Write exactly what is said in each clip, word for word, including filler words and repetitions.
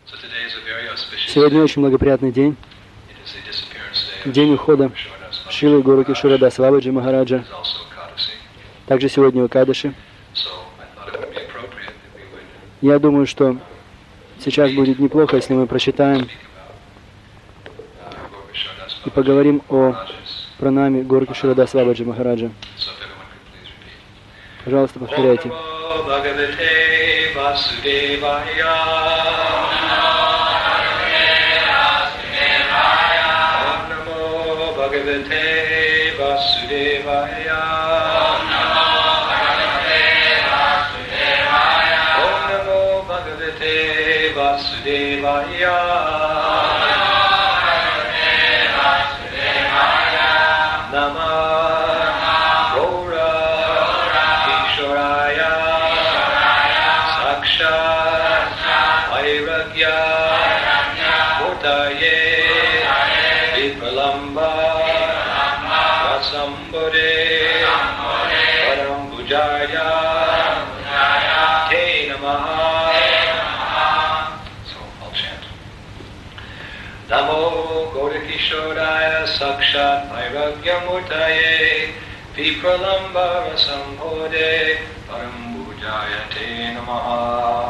Сегодня очень благоприятный день, день ухода Шрилы Гуру Кишора Даса Бабаджи Махараджа. Также сегодня в Экадаши. Я думаю, что сейчас будет неплохо, если мы прочитаем и поговорим о пранаме Гуру Кишора Даса Бабаджи Махараджа. Пожалуйста, повторяйте. Bhagavate Vasudevaya. Om Namo Bhagavate Vasudevaya. Namah Gaura Kishoraya Sakshat Vairagya Murtaye Vipralamba Sambore Param Bujaya Te Namaha. So I'll chant. Namo Gaurikishoraya Sakshat Vairagya Murtaye Vipralamba Sambore Param Bujaya Te Namaha.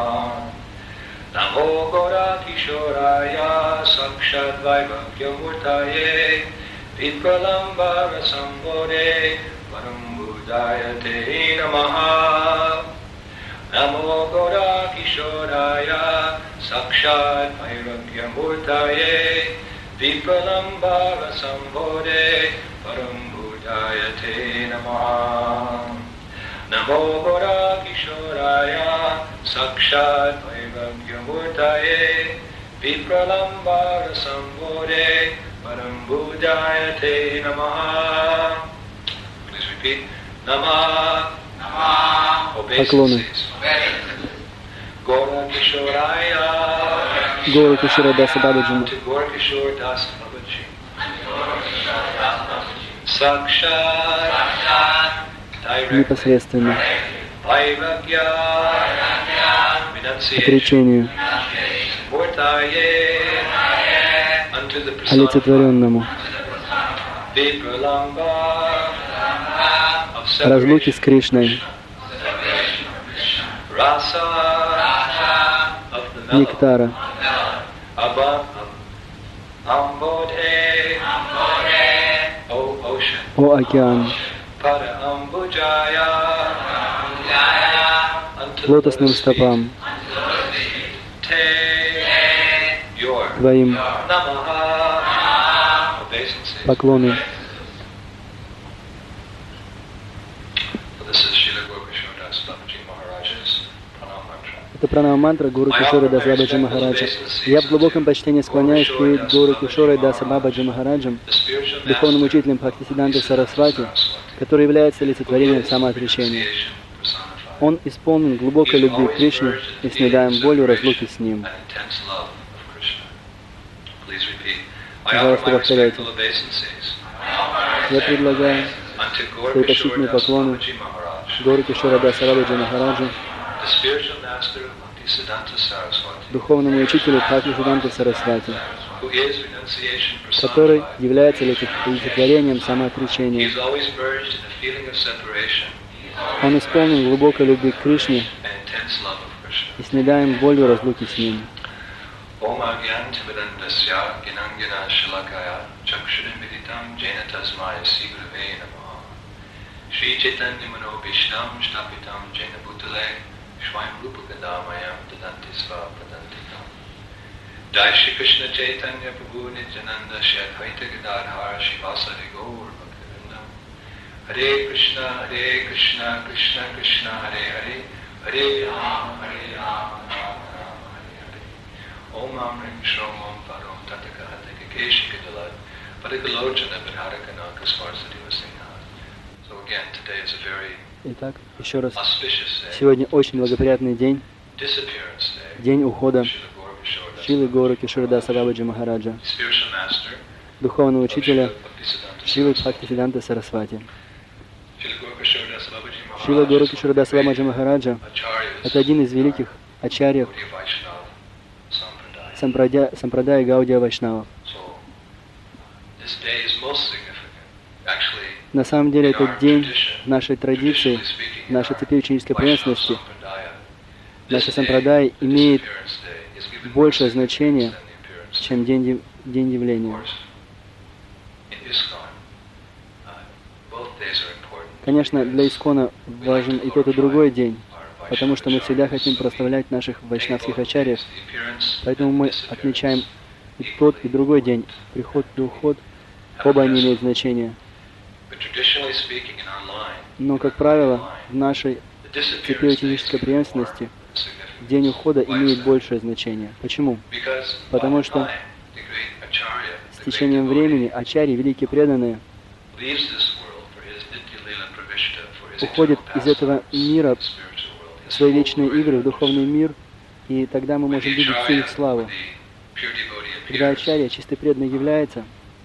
Namo Gaurikishoraya Sakshat Vairagya Murtaye Vipralambara Sambore Parambudayate Namaha. Namo Gaura Kishoraya Sakshat Vairagya Murtaye Vipralambara Sambore Parambudayate Namaha. Namo Gaura Kishoraya Sakshat Vairagya Murtaye Vipralambara Sambore Parambudayate Namaha. Please repeat. Namaha. Namaha. Obeisances. Gaura Kishoraya. Gaura Kishora Dasa Babaji. Gaura Kishora Dasa Babaji. Sakshat. Непосредственно. Vairagya. Отречению. Murtaye. Олицетворенному. Разлуки с Кришной. Нектара. О океан. Лотосным стопам. Твоим поклоны. Это пранама-мантра Гуру Кишора Даса Бабаджи Махараджа. Я в глубоком почтении склоняюсь перед Гуру Кишорой Даса Бабаджи Махараджем, духовным учителем Бхактисиддханты Сарасвати, который является олицетворением самоотречения. Он исполнен глубокой любви к Кришне и снедаем болью разлуки с Ним. Пожалуйста, повторяйте. Я предлагаю свои почтительные поклоны Гуру Кишора Даса Бабаджи Махараджу, духовному учителю Бхактисиддханты Сарасвати, который является олицетворением самоотречения. Он исполнен глубокой любви к Кришне и снедаем болью разлуки с Ним. Om Agyantimirandasya Ginangina Shilakaya Chakshurimviditam Jaina Tasmaya Sigrave Namaha. Shri Chaitanya Mano Vishnam Shtapitam Jaina Bhutale Shvaim Rupa Gadamayam Dadanti Sva Pradantikam. Jai Shri Krishna Chaitanya Prabhu Nityananda Shri Advaita Gadadhara Shivasari Gaur Bhaktivinoda. Hare Krishna Hare Krishna Krishna Krishna Hare Hare Hare Ram Hare Ram Om Amrim Shrom Om Parom Tataka Hataka Keshika Dalad Padikalochana Bharakana Kasvarsati Vasingha. So again, today is a very Итак, еще раз, сегодня очень благоприятный день, день ухода Шрилы Гуру Кишора Даса Бабаджи Махараджа, духовного учителя Шрилы Бхактисиддханты Сарасвати. Шрила Гуру Кишора Даса Бабаджи Махараджа — это один из великих ачарьев Сампрадая, Сампрадая Гаудия Вайшнавов. На самом деле этот день в нашей традиции, в нашей цепи ученической преемственности, наша Сампрадая имеет большее значение, чем день, день явления. Конечно, для Искона важен и тот, и другой день, потому что мы всегда хотим прославлять наших вайшнавских ачарьев, поэтому мы отмечаем и тот, и другой день, приход и уход, оба они имеют значение. Но, как правило, в нашей цепи ученической преемственности день ухода имеет большее значение. Почему? Потому что с течением времени ачарьи, великие преданные, уходят из этого мира в свои вечные игры, в духовный мир, и тогда мы можем видеть всю их славу. Когда ачарья, чистый преданный, является,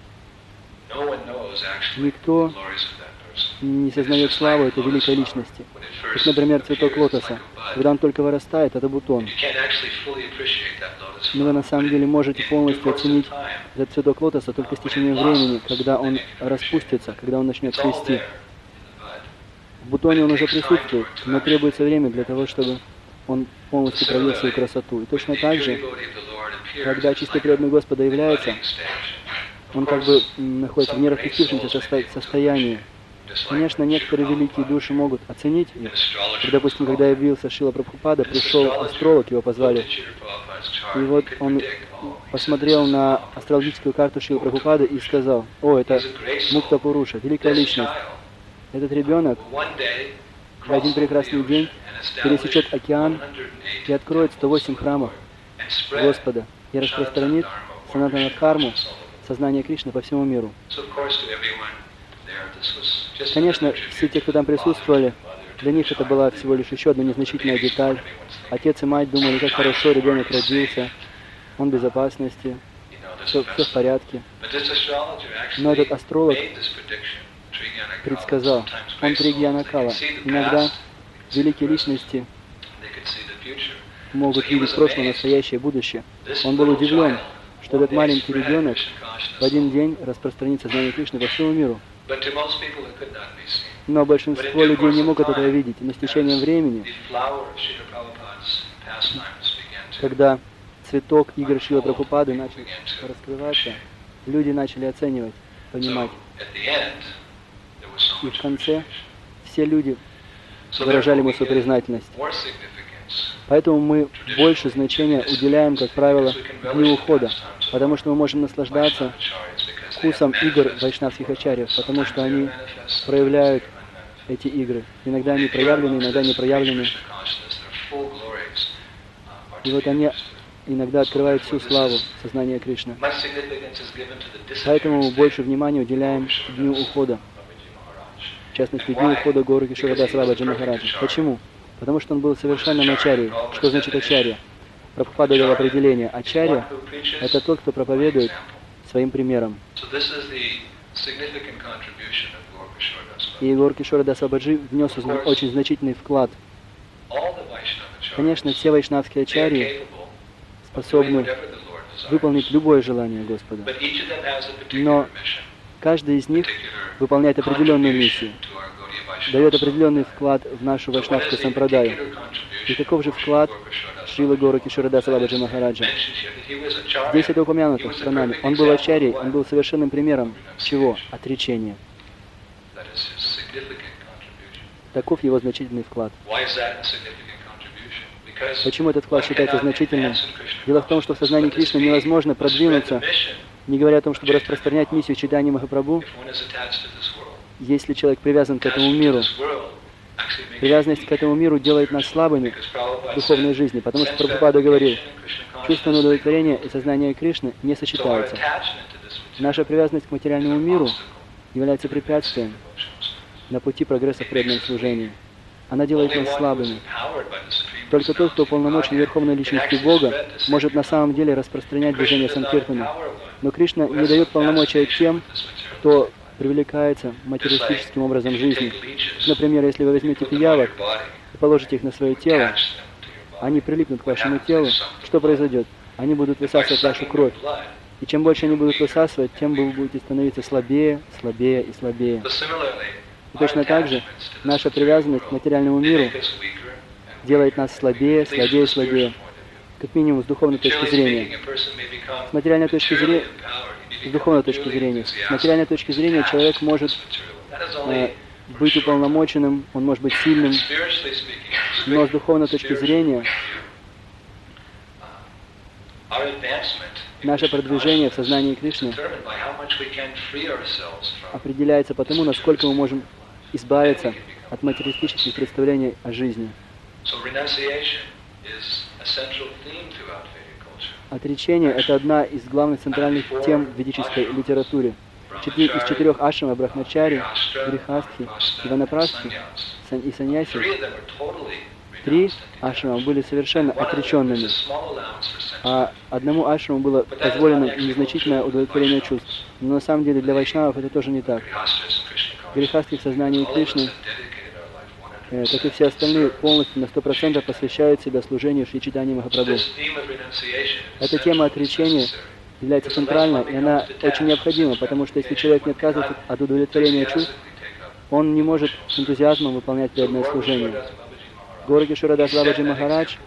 никто не сознает славу этой великой личности. Как, например, цветок лотоса. Когда он только вырастает, это бутон. Но вы на самом деле можете полностью оценить этот цветок лотоса только с течением времени, когда он распустится, когда он начнет цвести. В бутоне он уже присутствует, но требуется время для того, чтобы он полностью проявил свою красоту. И точно так же, когда чистый преданный Господа является, он как бы находится в нераспустившемся состоянии. Конечно, некоторые великие души могут оценить их. И, допустим, когда явился Шрила Прабхупада, пришел астролог, его позвали. И вот он посмотрел на астрологическую карту Шрилы Прабхупады и сказал: «О, это Мукта Пуруша, великая личность. Этот ребенок в один прекрасный день пересечет океан и откроет сто восемь храмов Господа и распространит санатана дхарму, сознание Кришны по всему миру». Конечно, все те, кто там присутствовали, для них это была всего лишь еще одна незначительная деталь. Отец и мать думали, как хорошо ребенок родился, он в безопасности, все, все в порядке. Но этот астролог предсказал, он Тригьянакала. Иногда великие личности могут видеть прошлое, настоящее, будущее. Он был удивлен, что этот маленький ребенок в один день распространит сознание Кришны по всему миру. Но большинство людей не могут этого видеть. И с течением времени, когда цветок игр Шрилы Прабхупады начал раскрываться, люди начали оценивать, понимать. И в конце все люди выражали ему свою признательность. Поэтому мы больше значения уделяем, как правило, дню ухода, потому что мы можем наслаждаться вкусом игр вайшнавских ачарьев, потому что они проявляют эти игры. Иногда они проявлены, иногда не проявлены. И вот они иногда открывают всю славу сознания Кришны. Поэтому мы больше внимания уделяем дню ухода. В частности, дню ухода Гору Кишора Даса Бабаджи Махараджа. Почему? Потому что он был совершенным ачарьей. Что значит ачарья? Прабхупада дал определение. Ачарья — это тот, кто проповедует своим примером. И Гор Кишора Даса Бабаджи внес очень значительный вклад. Конечно, все вайшнавские ачарьи способны выполнить любое желание Господа. Но каждый из них выполняет определенную миссию, дает определенный вклад в нашу вайшнавскую сампрадаю. И каков же вклад Шрилы Гору Кишора Даса Бабаджи Махараджа? Здесь это упомянуто в Пранаме. Он был ачарьей, он был совершенным примером чего? Отречения. Таков его значительный вклад. Почему этот вклад считается значительным? Дело в том, что в сознании Кришны невозможно продвинуться, не говоря о том, чтобы распространять миссию Чайтаньи Махапрабху, если человек привязан к этому миру. Привязанность к этому миру делает нас слабыми в духовной жизни, потому что Прабхупада говорил, чувственное удовлетворение и сознание Кришны не сочетаются. Наша привязанность к материальному миру является препятствием на пути прогресса в преданном служении. Она делает нас слабыми. Только тот, кто уполномочен Верховной Личностью Бога, может на самом деле распространять движение Санкиртана. Но Кришна не дает полномочия тем, кто привлекается материалистическим образом жизни. Например, если вы возьмете пиявок и положите их на свое тело, они прилипнут к вашему телу. Что произойдет? Они будут высасывать вашу кровь. И чем больше они будут высасывать, тем вы будете становиться слабее, слабее и слабее. И точно так же наша привязанность к материальному миру делает нас слабее, слабее и слабее. Как минимум с духовной точки зрения. С материальной точки зрения, с духовной точки зрения. С материальной точки зрения человек может э, быть уполномоченным, он может быть сильным, но с духовной точки зрения наше продвижение в сознании Кришны определяется по тому, насколько мы можем избавиться от материалистических представлений о жизни. Отречение – это одна из главных центральных тем в ведической литературе. Четыре, из четырех ашрама Брахмачари, Грихастхи, Ванапрастхи и Саньяси, три ашрама были совершенно отреченными, а одному ашраму было позволено незначительное удовлетворение чувств. Но на самом деле для вайшнавов это тоже не так. Грихастхи в сознании Кришны, э, как и все остальные, полностью на сто процентов посвящают себя служению Шри Чайтаньи Махапрабху. Эта тема отречения является центральной, и она очень необходима, потому что если человек не отказывается от удовлетворения чувств, он не может с энтузиазмом выполнять преданное служение. Горакишора Дас Бабаджи Махарадж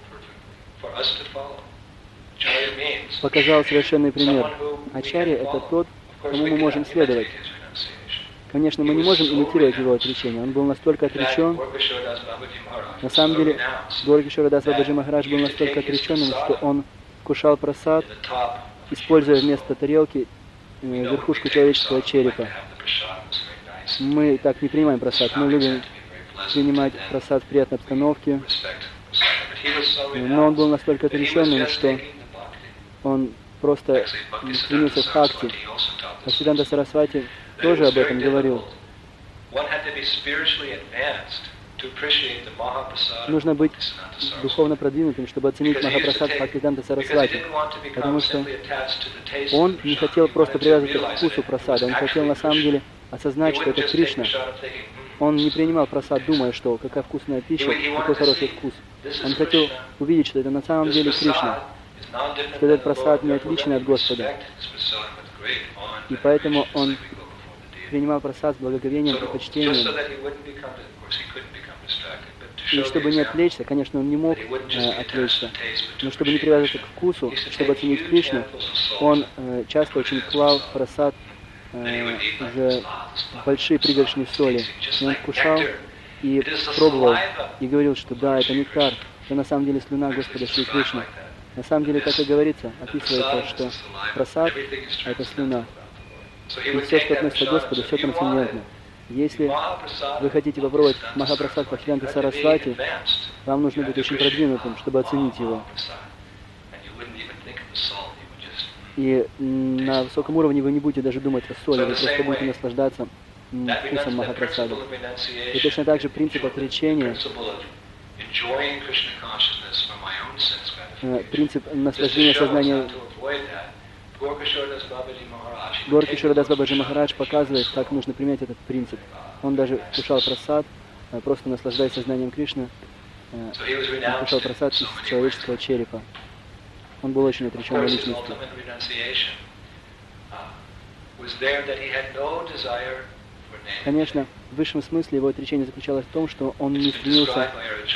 показал совершенный пример. Ачарья — это тот, кому мы можем следовать. Конечно, мы не можем имитировать его отречение. Он был настолько отречен. На самом деле, Горакишора Дас Бабаджи Махарадж был настолько отреченным, что он вкушал прасад, используя вместо тарелки э, верхушку человеческого черепа. Мы так не принимаем прасад. Мы любим принимать прасад в приятной обстановке. Но он был настолько отреченным, что он просто стремился к бхакти. Бхактисиданта Сарасвати тоже об этом говорил. Нужно быть духовно продвинутым, чтобы оценить Махапрасад Бхактисиданта Сарасвати, потому что он не хотел просто привязываться к вкусу прасада, он хотел на самом деле осознать, что это Кришна. Он не принимал прасад, думая, что какая вкусная пища, какой хороший вкус. Он хотел увидеть, что это на самом деле Кришна, что этот прасад не отличный от Господа. И поэтому он принимал прасад с благоговением и почтением. И чтобы не отвлечься, конечно, он не мог э, отвлечься, но чтобы не привязываться к вкусу, чтобы оценить Кришну, он э, часто очень клал в прасад э, уже большие пригоршни соли. И он вкушал и пробовал, и говорил, что да, это нектар, это на самом деле слюна Господа Шри Кришны. На самом деле, как и говорится, описывается, что прасад — это слюна. И все, что относится к Господу, все трансцендентно. Если вы хотите попробовать Махапрасад Бхактисиданта Сарасвати, вам нужно быть очень продвинутым, чтобы оценить его. И на высоком уровне вы не будете даже думать о соли, вы просто будете наслаждаться вкусом Махапрасада. И точно так же принцип отречения, принцип наслаждения сознания. Горакишора Дас Бабаджи Махарадж показывает, как нужно применять этот принцип. Он даже вкушал прасад, просто наслаждаясь сознанием Кришны, он вкушал прасад из человеческого черепа. Он был очень отреченной личностью. Конечно, в высшем смысле его отречение заключалось в том, что он не стремился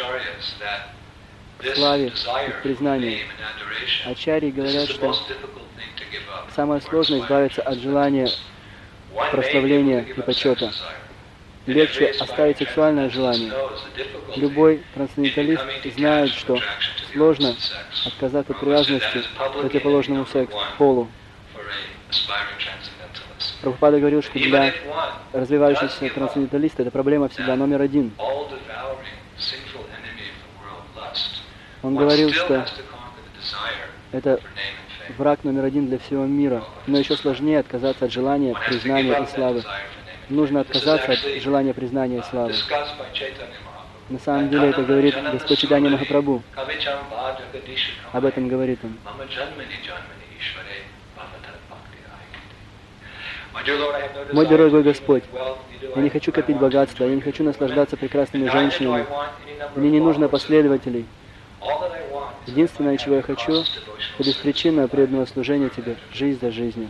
к славе и к признанию. Ачарьи говорят, что самое сложное — избавиться от желания прославления и почета. Легче оставить сексуальное желание. Любой трансценденталист знает, что сложно отказаться от привязанности к противоположному сексу, полу. Прабхупада говорил, что для развивающихся трансценденталистов это проблема всегда номер один. Он говорил, что это враг номер один для всего мира, но еще сложнее отказаться от желания признания и славы. Нужно отказаться от желания признания и славы. На самом деле это говорит Господь Чайтанья Махапрабху. Об этом говорит он. Мой дорогой Господь, я не хочу копить богатство, я не хочу наслаждаться прекрасными женщинами. Мне не нужно последователей. Единственное, чего я хочу, это беспричинное преданное служение Тебе, жизнь за жизнью.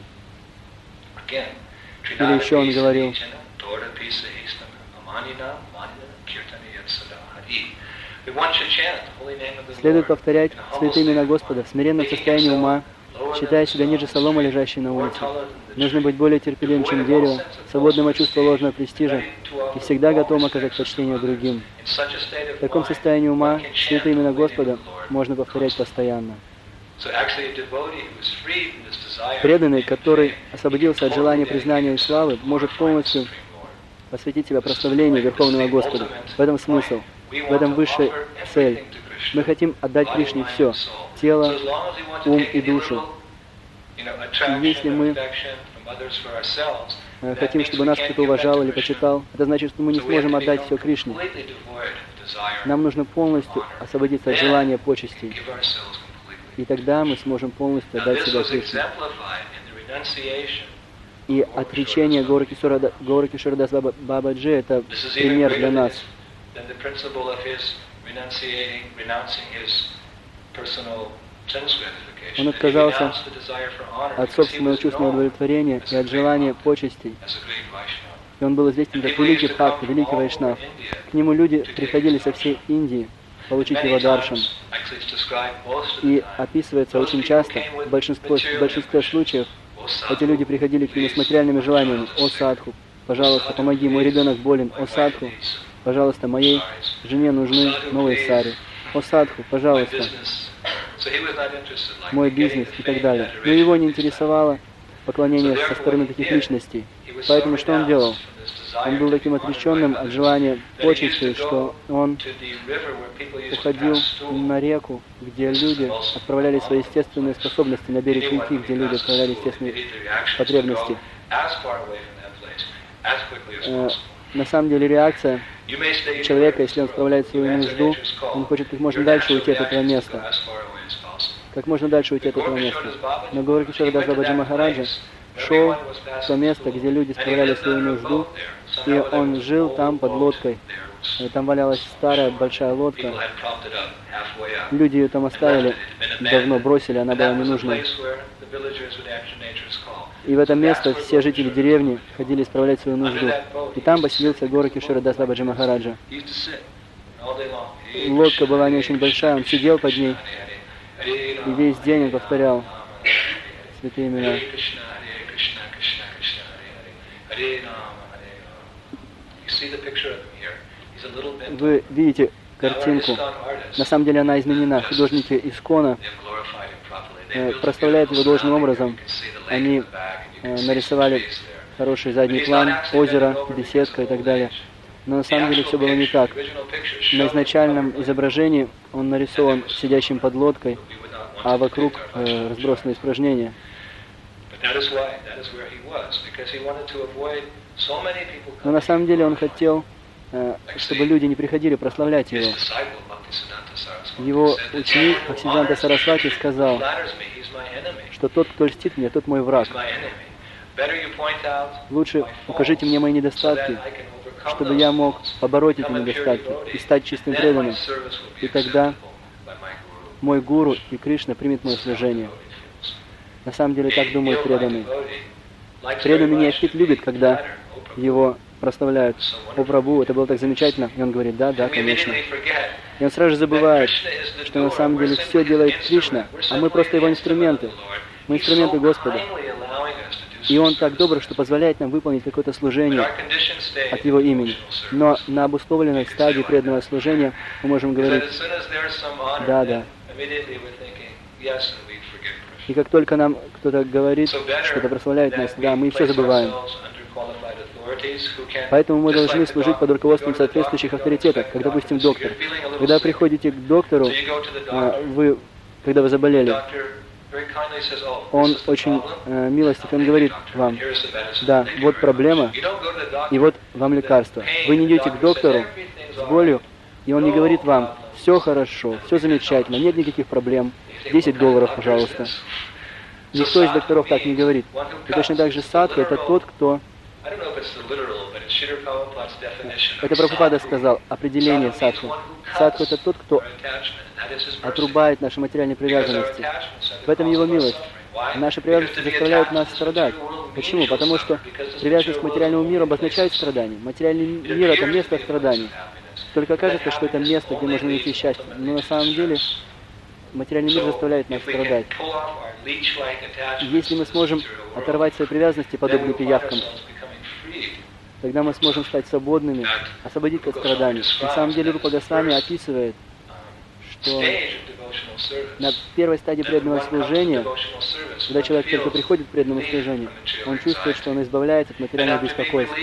Или еще он говорил, следует повторять святые имена Господа в смиренном состоянии ума, считая себя ниже соломы, лежащей на улице. Нужно быть более терпеливым, чем дерево, свободным от чувства ложного престижа и всегда готовым оказать почтение другим. В таком состоянии ума святые имена Господа можно повторять постоянно. Преданный, который освободился от желания признания и славы, может полностью посвятить себя прославлению Верховного Господа. В этом смысл, в этом высшая цель. Мы хотим отдать Кришне все – тело, ум и душу. И если мы хотим, чтобы нас кто-то уважал или почитал, это значит, что мы не сможем отдать все Кришне. Нам нужно полностью освободиться от желания почестей. И тогда мы сможем полностью отдать себя Кришне. И отречение Гауракишора Дас Бабаджи – это пример для нас. Он отказался от собственного чувственного удовлетворения и от желания почестей. И он был известен как великий бхакта, великий вайшнав. К нему люди приходили со всей Индии получить его даршан. И описывается очень часто, в большинстве, в большинстве случаев, эти люди приходили к нему с материальными желаниями. «О, садху, пожалуйста, помоги, мой ребенок болен. О, садху, пожалуйста, моей жене нужны новые сари. О, садху, пожалуйста, мой бизнес» и так далее. Но его не интересовало поклонение со стороны таких личностей. Поэтому что он делал? Он был таким отреченным от желания почести, что он уходил на реку, где люди отправляли свои естественные способности, на берег реки, где люди отправляли естественные потребности. Э, на самом деле реакция человека, если он справляет свою нужду, он хочет как можно дальше уйти от этого места. Как можно дальше уйти от этого места. Но Гауракишора Дас Бабаджи Махараджа шел в то место, где люди справляли свою нужду, и он жил там под лодкой. И там валялась старая большая лодка. Люди ее там оставили, давно бросили, она была ненужной. И в это место все жители деревни ходили исправлять свою нужду. И там поселился Гауракишора Дас Бабаджи Махараджа. Лодка была не очень большая, он сидел под ней, и весь день он повторял святые имена. Вы видите картинку. На самом деле она изменена. Художники Искона э, проставляют его должным образом. Они э, нарисовали хороший задний план, озеро, беседка и так далее. Но на самом деле все было не так. На изначальном изображении он нарисован сидящим под лодкой, а вокруг э, разбросаны испражнения. Но на самом деле он хотел, э, чтобы люди не приходили прославлять его. Его ученик Бхактисиданта Сарасвати сказал, что тот, кто льстит мне, тот мой враг. Лучше укажите мне мои недостатки, чтобы я мог побороть эти недостатки и стать чистым преданным. И тогда мой гуру и Кришна примет мое служение. На самом деле так думают преданные. Преданный неофит любит, когда его прославляют. О, Прабху, это было так замечательно. И он говорит, да, да, конечно. И он сразу же забывает, что на самом деле все делает Кришна, а мы просто его инструменты. Мы инструменты Господа. И он так добр, что позволяет нам выполнить какое-то служение от его имени. Но на обусловленной стадии преданного служения мы можем говорить, да, да. И как только нам кто-то говорит, что-то прославляет нас, да, мы все забываем. Поэтому мы должны служить под руководством соответствующих авторитетов, как, допустим, доктор. Когда приходите к доктору, вы, когда вы заболели, он очень э, милостив, он говорит вам, да, вот проблема, и вот вам лекарство. Вы не идете к доктору с болью, и он не говорит вам, все хорошо, все замечательно, нет никаких проблем, десять долларов, пожалуйста. Никто из докторов так не говорит. И точно так же садха — это тот, кто Это Прабхупада сказал, определение садху. Садху — это тот, кто отрубает наши материальные привязанности. В этом его милость. Наши привязанности заставляют нас страдать. Почему? Потому что привязанность к материальному миру обозначает страдание. Материальный мир — это место страданий. Только кажется, что это место, где можно найти счастье. Но на самом деле материальный мир заставляет нас страдать. Если мы сможем оторвать свои привязанности, подобные пиявкам, тогда мы сможем стать свободными, освободить от страданий. На самом деле Рупа Госвами описывает, что на первой стадии преданного служения, когда человек только приходит к преданному служению, он чувствует, что он избавляется от материальных беспокойств.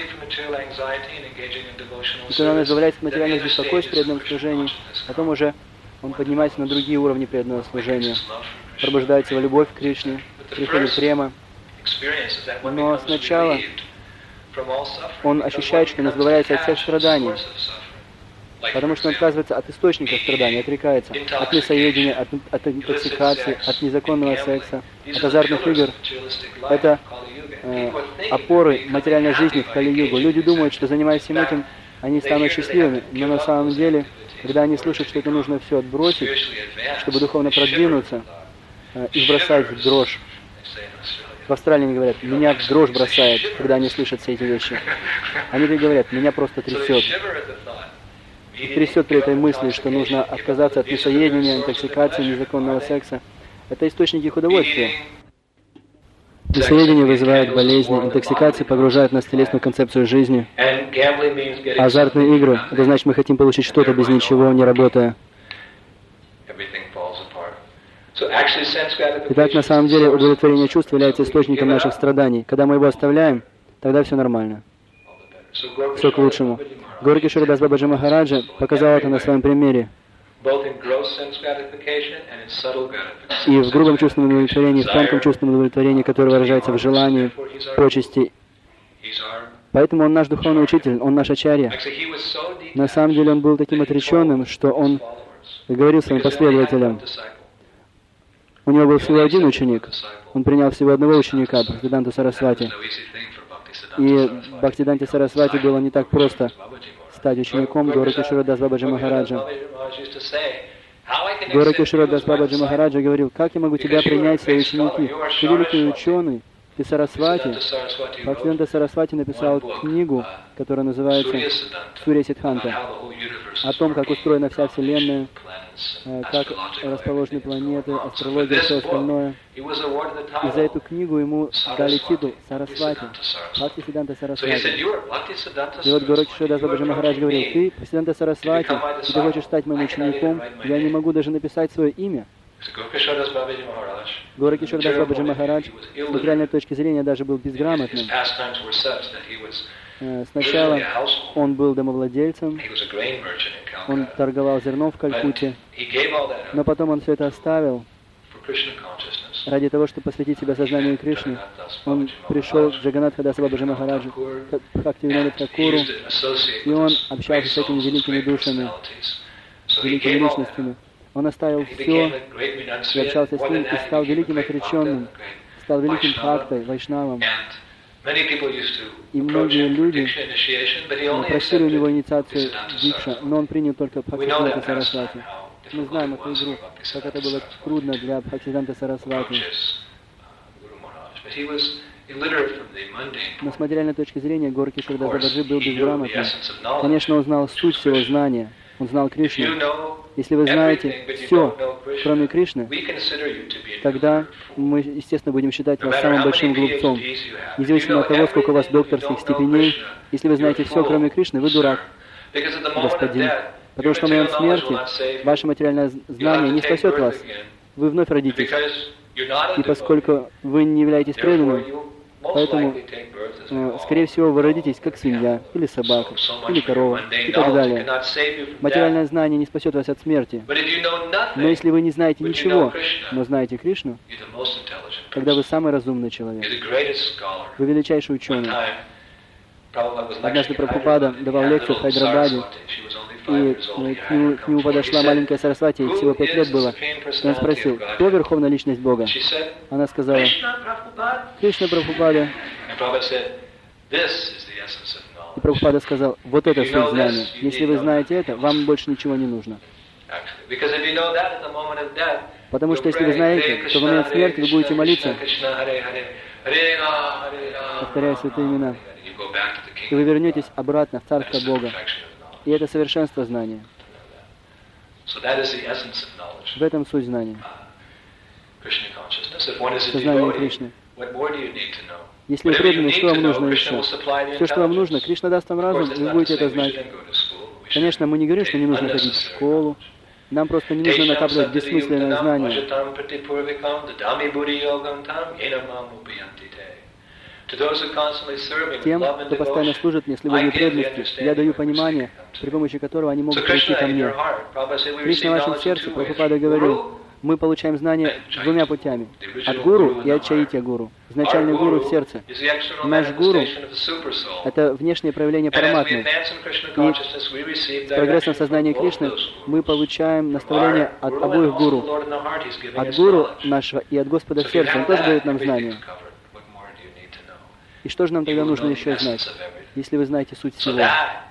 И когда он избавляется от материальных беспокойств в преданном служении, потом уже он поднимается на другие уровни преданного служения, пробуждается его любовь к Кришне, приходит према. Но сначала он ощущает, что он избавляется от всех страданий, потому что он отказывается от источника страданий, отрекается от мясоедения, от, от интоксикации, от незаконного секса, от азартных игр. Это э, опоры материальной жизни в Кали-югу. Люди думают, что занимаясь всем этим, они станут счастливыми, но на самом деле, когда они слышат, что это нужно все отбросить, чтобы духовно продвинуться, э, их бросают в дрожь. В Австралии они говорят, меня в дрожь бросает, когда они слышат все эти вещи. Они говорят, меня просто трясет. И трясет при этой мысли, что нужно отказаться от мясоедения, интоксикации, незаконного секса. Это источник их удовольствия. Мясоедение вызывает болезни, интоксикации погружают нас в телесную концепцию жизни. Азартные игры — это значит, мы хотим получить что-то без ничего, не работая. Итак, на самом деле, удовлетворение чувств является источником наших страданий. Когда мы его оставляем, тогда все нормально. Все к лучшему. Гора Кишора Дас Бабаджи Махараджа показал это на своем примере. И в грубом чувственном удовлетворении, в тонком чувственном удовлетворении, которое выражается в желании, почести. Поэтому он наш духовный учитель, он наш ачарья. На самом деле он был таким отреченным, что он говорил своим последователям. У него был всего один ученик. Он принял всего одного ученика, Бхактисидданту Сарасвати. И Бхактисидданте Сарасвати было не так просто стать учеником Гора Кишора Дас Бабаджи Махараджа. Гора Кишора Дас Бабаджи Махараджа говорил, как я могу тебя принять в свои ученики? Ты великий ученый, ты Сарасвати. Бхактисидданта Сарасвати написал книгу, которая называется Сурья Сиддханта, о том, как устроена вся Вселенная, как расположены планеты, астрология и все остальное. И за эту книгу ему дали титул Сарасвати, Бхактисидданта Сарасвати. И вот Гора Кишора Дас Бабаджи Махарадж говорил, ты Бхактисидданта Сарасвати, и ты хочешь стать моим учеником, я не могу даже написать свое имя. Гора Кишора Дас Бабаджи Махарадж с материальной точки зрения даже был безграмотным. Сначала он был домовладельцем, он торговал зерном в Калькутте, но потом он все это оставил ради того, чтобы посвятить себя сознанию Кришны. Он пришел к Джаганатха Даса Бабаджи Махараджу, к Бхактивинода Тхакуру, и он общался с этими великими душами, с великими личностями. Он оставил все и общался с ним, и стал великим отреченным, стал великим бхактой, вайшнавом. И многие люди просили у него инициацию дикша, но он принял только Бхактисидданта Сарасвати. Мы знаем эту игру, как это было трудно для Бхактисидданта Сарасвати. Но с материальной точки зрения Гора Кишора Дас Бабаджи был безграмотным. Конечно, он знал суть всего знания, он знал Кришну. Если вы знаете все, кроме Кришны, тогда мы, естественно, будем считать вас самым большим глупцом. Независимо от того, сколько у вас докторских степеней, если вы знаете все, кроме Кришны, вы дурак, господин. Потому что в момент смерти ваше материальное знание не спасет вас. Вы вновь родитесь. И поскольку вы не являетесь преданным, поэтому, э, скорее всего, вы родитесь как свинья, или собака, или корова, и так далее. Материальное знание не спасет вас от смерти. Но если вы не знаете ничего, но знаете Кришну, тогда вы самый разумный человек. Вы величайший ученый. Однажды Прабхупада давал лекцию в Хайдарабаде, и к нему, к нему подошла маленькая Сарасвати, ей всего пять лет было. И он спросил, кто верховная личность Бога? Она сказала, Кришна Прабхупада. И Прабхупада сказал, вот это суть знания. Если вы знаете это, вам больше ничего не нужно. Потому что если вы знаете, то в момент смерти вы будете молиться, повторяя святые имена, и вы вернетесь обратно в Царство Бога. И это совершенство знания. В этом суть знания. Сознание Кришны. Если вы преданы, что вам нужно еще? Все, что вам нужно, Кришна даст вам разум, вы будете это знать. Конечно, мы не говорим, что не нужно ходить в школу. Нам просто не нужно накапливать бессмысленное знание. Тем, кто постоянно служит мне с любовью и преданностью, я даю понимание, при помощи которого они могут прийти ко мне. Кришна в вашем сердце, Прабхупада говорил, мы получаем знания двумя путями. От гуру и от чаитья гуру. Изначальный гуру в сердце. Наш гуру — это внешнее проявление параматмы. И с прогрессом сознания Кришны мы получаем наставление от обоих гуру. От гуру нашего и от Господа в сердце. Он тоже дает нам знания. И что же нам тогда нужно еще знать, если вы знаете суть всего?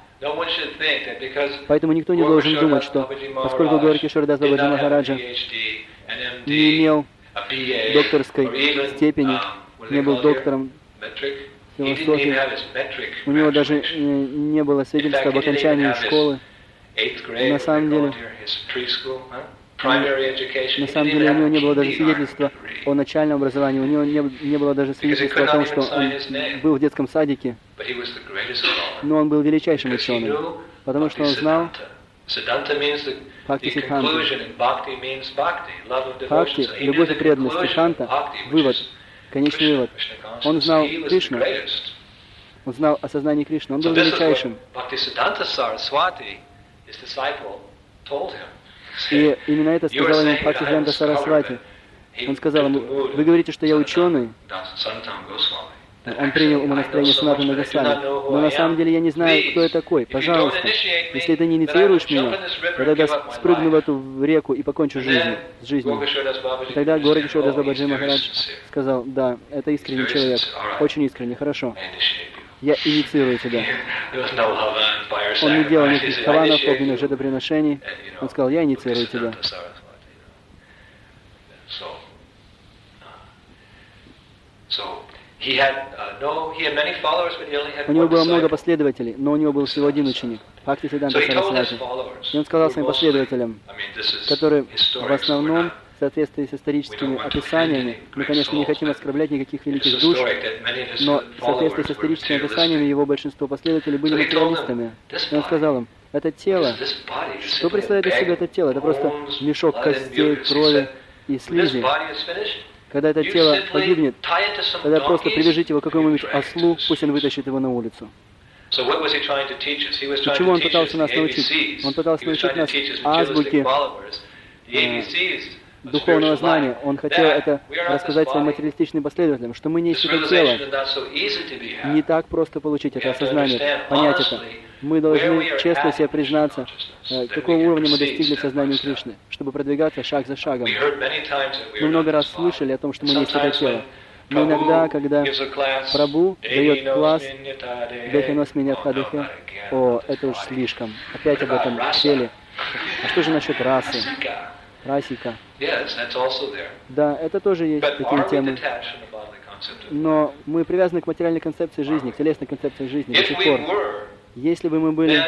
Поэтому никто не должен думать, что поскольку Гауракишора Дас Бабаджи Махараджа не имел докторской степени, не был доктором философии, у него даже не было свидетельства об окончании школы. На самом деле, на самом деле у него не было даже свидетельства о начальном образовании, у него не, не было даже свидетельства о том, что он был в детском садике. Но он был величайшим ученым, потому что он знал Бхакти Сиддханта. Бхакти, любовь и преданность, Сиддханта, вывод, конечный вывод. Он знал Кришну, он знал о сознании Кришны, он был величайшим. И именно это сказал ему Бхактисиданта Сарасвати. Он сказал ему, вы говорите, что я ученый. Он принял умонастроение Санатана Госвами. Но на самом деле я не знаю, кто я такой. Пожалуйста, если ты не инициируешь меня, я тогда спрыгну в эту реку и покончу жизнь, с жизнью. И тогда Гауракишора Дас Бабаджи Махарадж сказал, да, это искренний человек, очень искренний, хорошо. Я инициирую тебя. Он не делал никаких хаванов, огненных жертвоприношений. Он сказал, я инициирую тебя. У него было много последователей, но у него был всего один ученик, Бхактисиданта Сарасвати. И он сказал своим последователям, которые в основном в соответствии с историческими описаниями, мы, конечно, не хотим оскорблять никаких великих душ, но в соответствии с историческими описаниями его большинство последователей были материалистами. И он сказал им, это тело, что представляет из себя это тело? Это просто мешок костей, крови и слизи. Когда это тело погибнет, тогда просто привяжите его к какому-нибудь ослу, пусть он вытащит его на улицу. И чему он пытался нас научить? Он пытался научить нас азбуке э, духовного знания. Он хотел это рассказать своим материалистичным последователям, что мы не есть это тело. Не так просто получить это осознание, понять это. Мы должны честно себе признаться, какого уровня мы достигли в сознании Кришны, чтобы продвигаться шаг за шагом. Мы много раз слышали о том, что мы не есть это тело. Но иногда, когда Прабху дает класс Дехиносми Нятхадыхе, о, это уж слишком. Опять об этом теле. А что же насчет расы? Расика. Да, это тоже есть такие темы. Но мы привязаны к материальной концепции жизни, к телесной концепции жизни до сих пор. Если бы мы были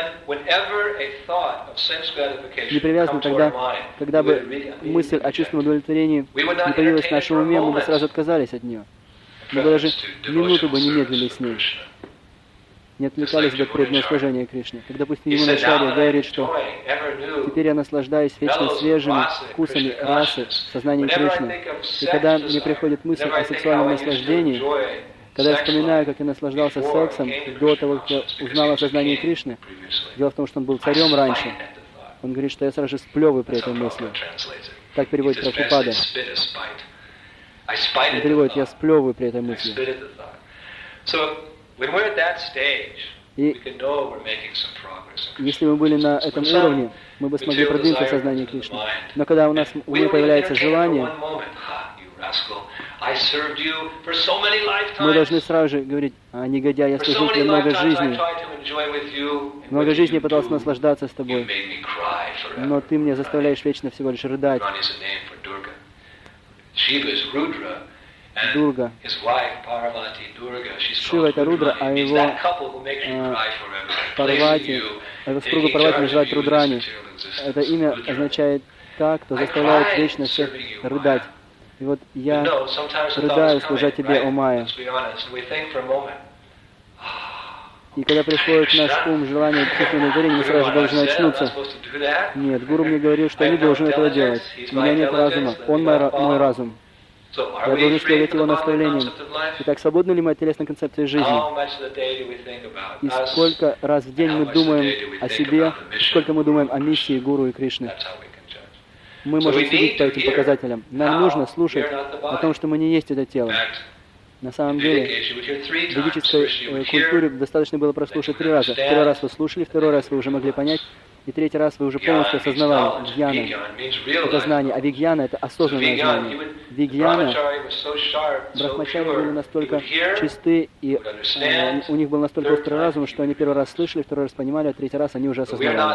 не привязаны тогда, когда бы мысль о чувственном удовлетворении не появилась в нашем уме, мы бы сразу отказались от нее. Мы бы даже минуту бы не медлили с ней. Не отвлекались бы от преданного служения Кришне. Когда, допустим, ему начали говорить, что теперь я наслаждаюсь вечно свежими вкусами расы, сознанием Кришны. И когда мне приходит мысль о сексуальном наслаждении, когда я вспоминаю, как я наслаждался сексом до того, как я узнал о сознании Кришны, дело в том, что он был царем раньше. Он говорит, что я сразу же сплевываю при этой мысли. Так переводит Прабхупада. Он переводит, я сплевываю при этой мысли. И если мы были на этом уровне, мы бы смогли продвинуться в сознании Кришны. Но когда у нас у меня появляется желание, Мы должны сразу же говорить: а, негодяй, я служил тебе много жизней. Много жизней я пытался наслаждаться с тобой, но ты меня заставляешь вечно всего лишь рыдать. Дурга. Шива — это Рудра, а его э, Парвати, а его супругу Парвати называют Рудрани. Это имя означает «та, кто заставляет вечно всех рыдать». И вот я рыдаю, служа тебе, о Майя. И когда приходит в наш ум желание чувственного горения, мы сразу же должны очнуться. Нет, гуру мне говорил, что я не должен этого делать. У меня нет разума, он мой, мой разум. Я должен следовать его наставлениям. Итак, свободны ли мы от телесной концепции жизни? И сколько раз в день мы думаем о себе, сколько мы думаем о миссии Гуру и Кришны? Мы можем судить по этим показателям. Нам нужно слушать о том, что мы не есть это тело. На самом деле, в ведической э, культуре достаточно было прослушать три раза. Первый раз вы слушали, второй раз вы уже могли понять, и третий раз вы уже полностью осознавали. Вигьяна — это знание, а вигьяна — это осознанное знание. Вигьяна, брахмачари были настолько чисты, и э, у них был настолько острый разум, что они первый раз слышали, второй раз понимали, а третий раз они уже осознавали.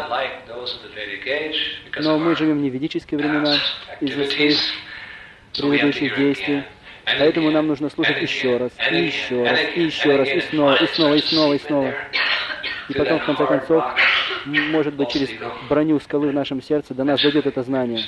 Но мы живем не в ведические времена из-за своих предыдущих действий. Поэтому нам нужно слушать еще раз, и еще раз, и еще раз, и снова, и снова, и снова, и снова. И потом, в конце концов, может быть, через броню скалы в нашем сердце до нас дойдет это знание.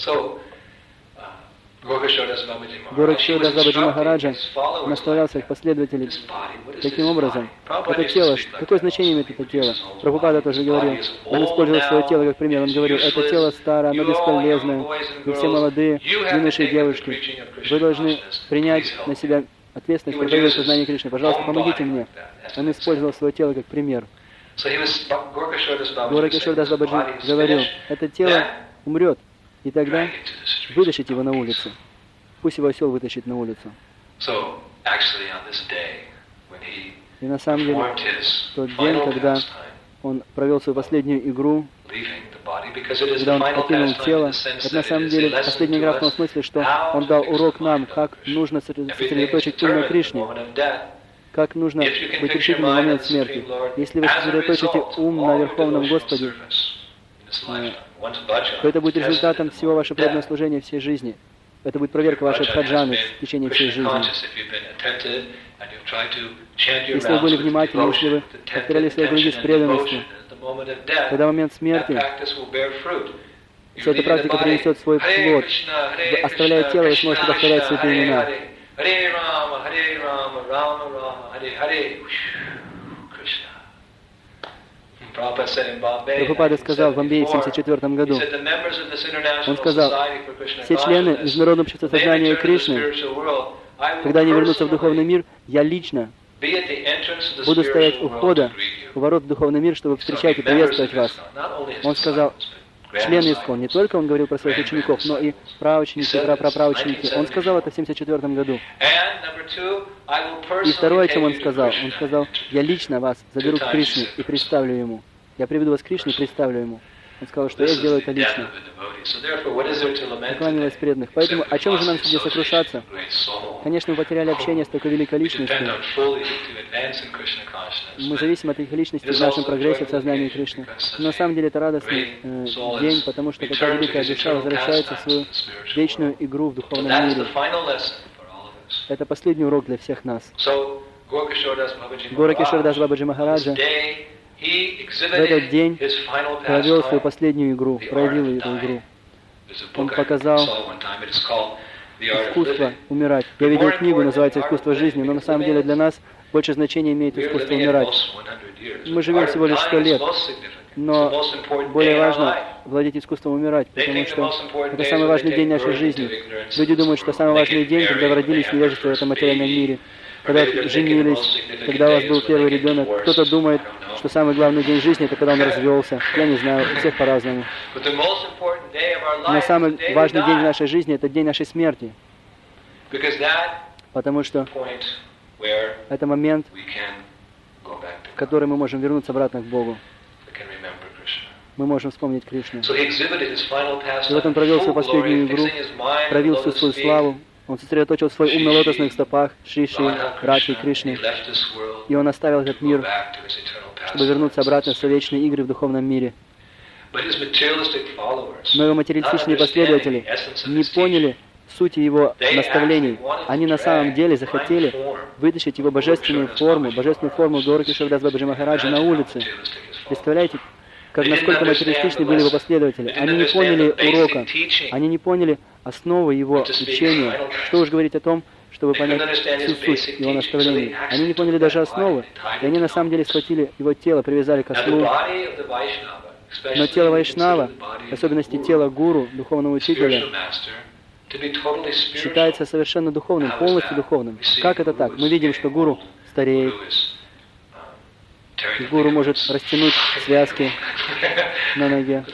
Горакшодас Бабаджи Махараджа наставлял своих последователей таким образом. Это тело, какое значение имеет это тело? Прабхупада тоже говорил, он использовал свое тело как пример. Он говорил, это тело старое, оно бесполезное, вы все молодые, юноши и девушки. Вы должны принять на себя ответственность проповедовать сознание Кришны. Пожалуйста, помогите мне. Он использовал свое тело как пример. Горакшодас Бабаджи говорил, это тело умрет. И тогда вытащить его на улицу. Пусть его осел вытащит на улицу. И на самом деле, в тот день, когда он провел свою последнюю игру, когда он покинул тело, это на самом деле последняя игра в том смысле, что он дал урок нам, как нужно сосредоточить ум на Кришне, как нужно быть решительным в момент смерти. Если вы сосредоточите ум на Верховном Господе, то это будет результатом всего вашего преданного служения всей жизни. Это будет проверка вашей бхаджаны в течение всей жизни. Если вы были внимательны, если вы повторяли свои круги с преданностью, когда в момент смерти вся эта практика принесет свой плод, оставляя тело, вы сможете повторять святые имена. Прабхупада сказал в Бомбее в семьдесят четвёртом году, он сказал, все члены Международного общества сознания Кришны, когда они вернутся в духовный мир, я лично буду стоять у входа, у ворот в духовный мир, чтобы встречать и приветствовать вас. Он сказал, члены ИСККОН, не только он говорил про своих учеников, но и праученики, прапраправученики. Он сказал это в семьдесят четвёртом году. И второе, о чем он сказал, он сказал, я лично вас заберу к Кришне и представлю ему. Я приведу вас к Кришне и представлю ему. Он сказал, что я сделаю это лично. Поклонилась преданных. Поэтому о чем же нам здесь сокрушаться? Конечно, мы потеряли общение с такой великой личностью. Мы зависим от их личности в нашем прогрессе в сознании Кришны. Но на самом деле это радостный э, день, потому что такая великая душа возвращается в свою вечную игру в духовном мире. Это последний урок для всех нас. Горакшодас Бабаджи Махараджа в этот день провел свою последнюю игру, проявил эту игру. Он показал искусство умирать. Я видел книгу, называется «Искусство жизни», но на самом деле для нас больше значения имеет искусство умирать. Мы живем всего лишь сто лет, но более важно владеть искусством умирать, потому что это самый важный день нашей жизни. Люди думают, что самый важный день, когда вы родились в невежестве в этом материальном мире, когда женились, когда у вас был первый ребенок. Кто-то думает, что самый главный день жизни — это когда он развелся. Я не знаю, у всех по-разному. Но самый важный день в нашей жизни — это день нашей смерти. Потому что это момент, в который мы можем вернуться обратно к Богу. Мы можем вспомнить Кришну. И вот он провел свою последнюю игру, проявил всю свою славу, Он сосредоточил свой ум на лотосных стопах Шри Шри Радхи Кришны, и он оставил этот мир, чтобы вернуться обратно в свои вечные игры в духовном мире. Но его материалистичные последователи не поняли сути его наставлений. Они на самом деле захотели вытащить его божественную форму, божественную форму Гаура Кишора Дас Бабаджи Махараджа на улице. Представляете, как насколько материалистичны были его последователи. Они не поняли урока, они не поняли основы его учения. Что уж говорить о том, чтобы понять всю суть его наставлений. Они не поняли даже основы, и они на самом деле схватили его тело, привязали к ослу. Но тело Вайшнава, в особенности тело гуру, духовного учителя, считается совершенно духовным, полностью духовным. Как это так? Мы видим, что гуру стареет, гуру может растянуть связки на ноге.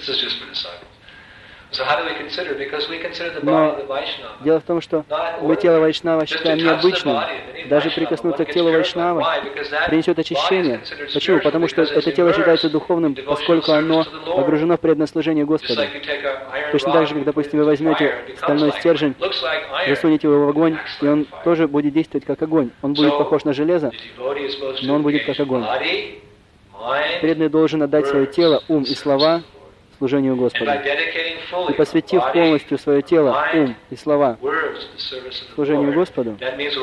Но дело в том, что мы тело Вайшнава считаем необычным. Даже прикоснуться к телу Вайшнава принесет очищение. Почему? Потому что это тело считается духовным, поскольку оно погружено в преданное служение Господа. Точно так же, как, допустим, вы возьмете стальной стержень, засунете его в огонь, и он тоже будет действовать как огонь. Он будет похож на железо, но он будет как огонь. Преданный должен отдать свое тело, ум и слова служению Господу. И посвятив полностью свое тело, ум и слова служению Господу,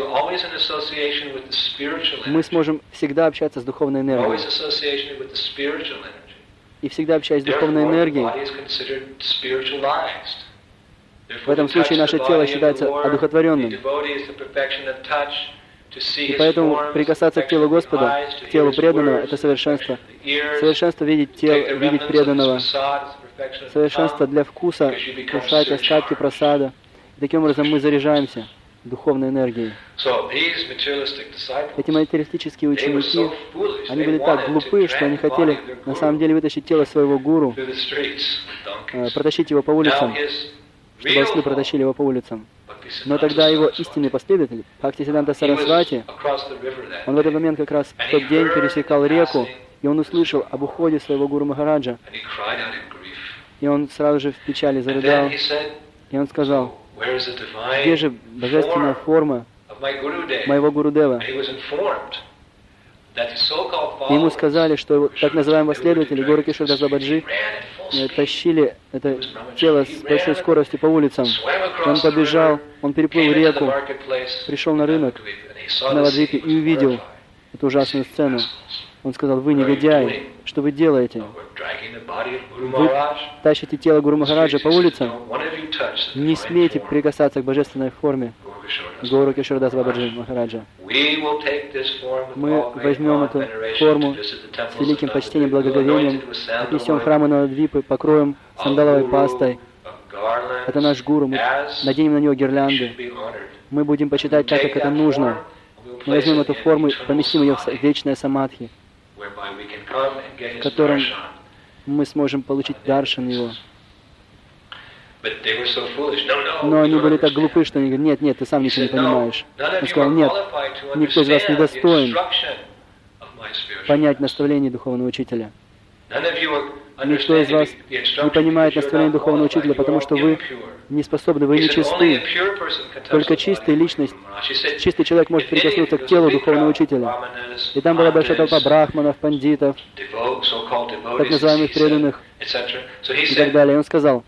мы сможем всегда общаться с духовной энергией. И всегда общаясь с духовной энергией, в этом случае наше тело считается одухотворенным. И поэтому прикасаться к телу Господа, к телу преданного, это совершенство. Совершенство видеть тело, видеть преданного. Совершенство для вкуса, кушать остатки прасада. И таким образом мы заряжаемся духовной энергией. Эти материалистические ученики, они были так глупы, что они хотели на самом деле вытащить тело своего гуру, протащить его по улицам, чтобы ослы протащили его по улицам. Но тогда его истинный последователь, Бхактисиданта Сарасвати, он в этот момент как раз в тот день пересекал реку, и он услышал об уходе своего гуру Махараджа. И он сразу же в печали зарыдал, и он сказал: где же божественная форма моего Гурудева? И ему сказали, что так называемые последователи Гаура Кишора Дас Бабаджи тащили это тело с большой скоростью по улицам. И он побежал, он переплыл реку, пришел на рынок в Навадвипе и увидел эту ужасную сцену. Он сказал: вы негодяи, что вы делаете? Вы тащите тело Гуру Махараджа по улицам? Не смейте прикасаться к божественной форме Гаура Кишора Дас Бабаджи Махараджа. Мы возьмем эту форму с великим почтением, благоговением, отнесем в храмы Навадвипы, покроем сандаловой пастой. Это наш гуру, мы наденем на него гирлянды. Мы будем почитать так, как это нужно. Мы возьмем эту форму, поместим ее в вечное самадхи, в котором мы сможем получить даршан его. Но они были так глупы, что они говорят: нет, нет, ты сам ничего не понимаешь. Он сказал: нет, никто из вас не достоин понять наставление духовного учителя. Никто из вас не понимает наставление духовного учителя, потому что вы не способны, вы не чисты. Только чистая личность, чистый человек может прикоснуться к телу духовного учителя. И там была большая толпа брахманов, пандитов, так называемых преданных и так далее. И он сказал: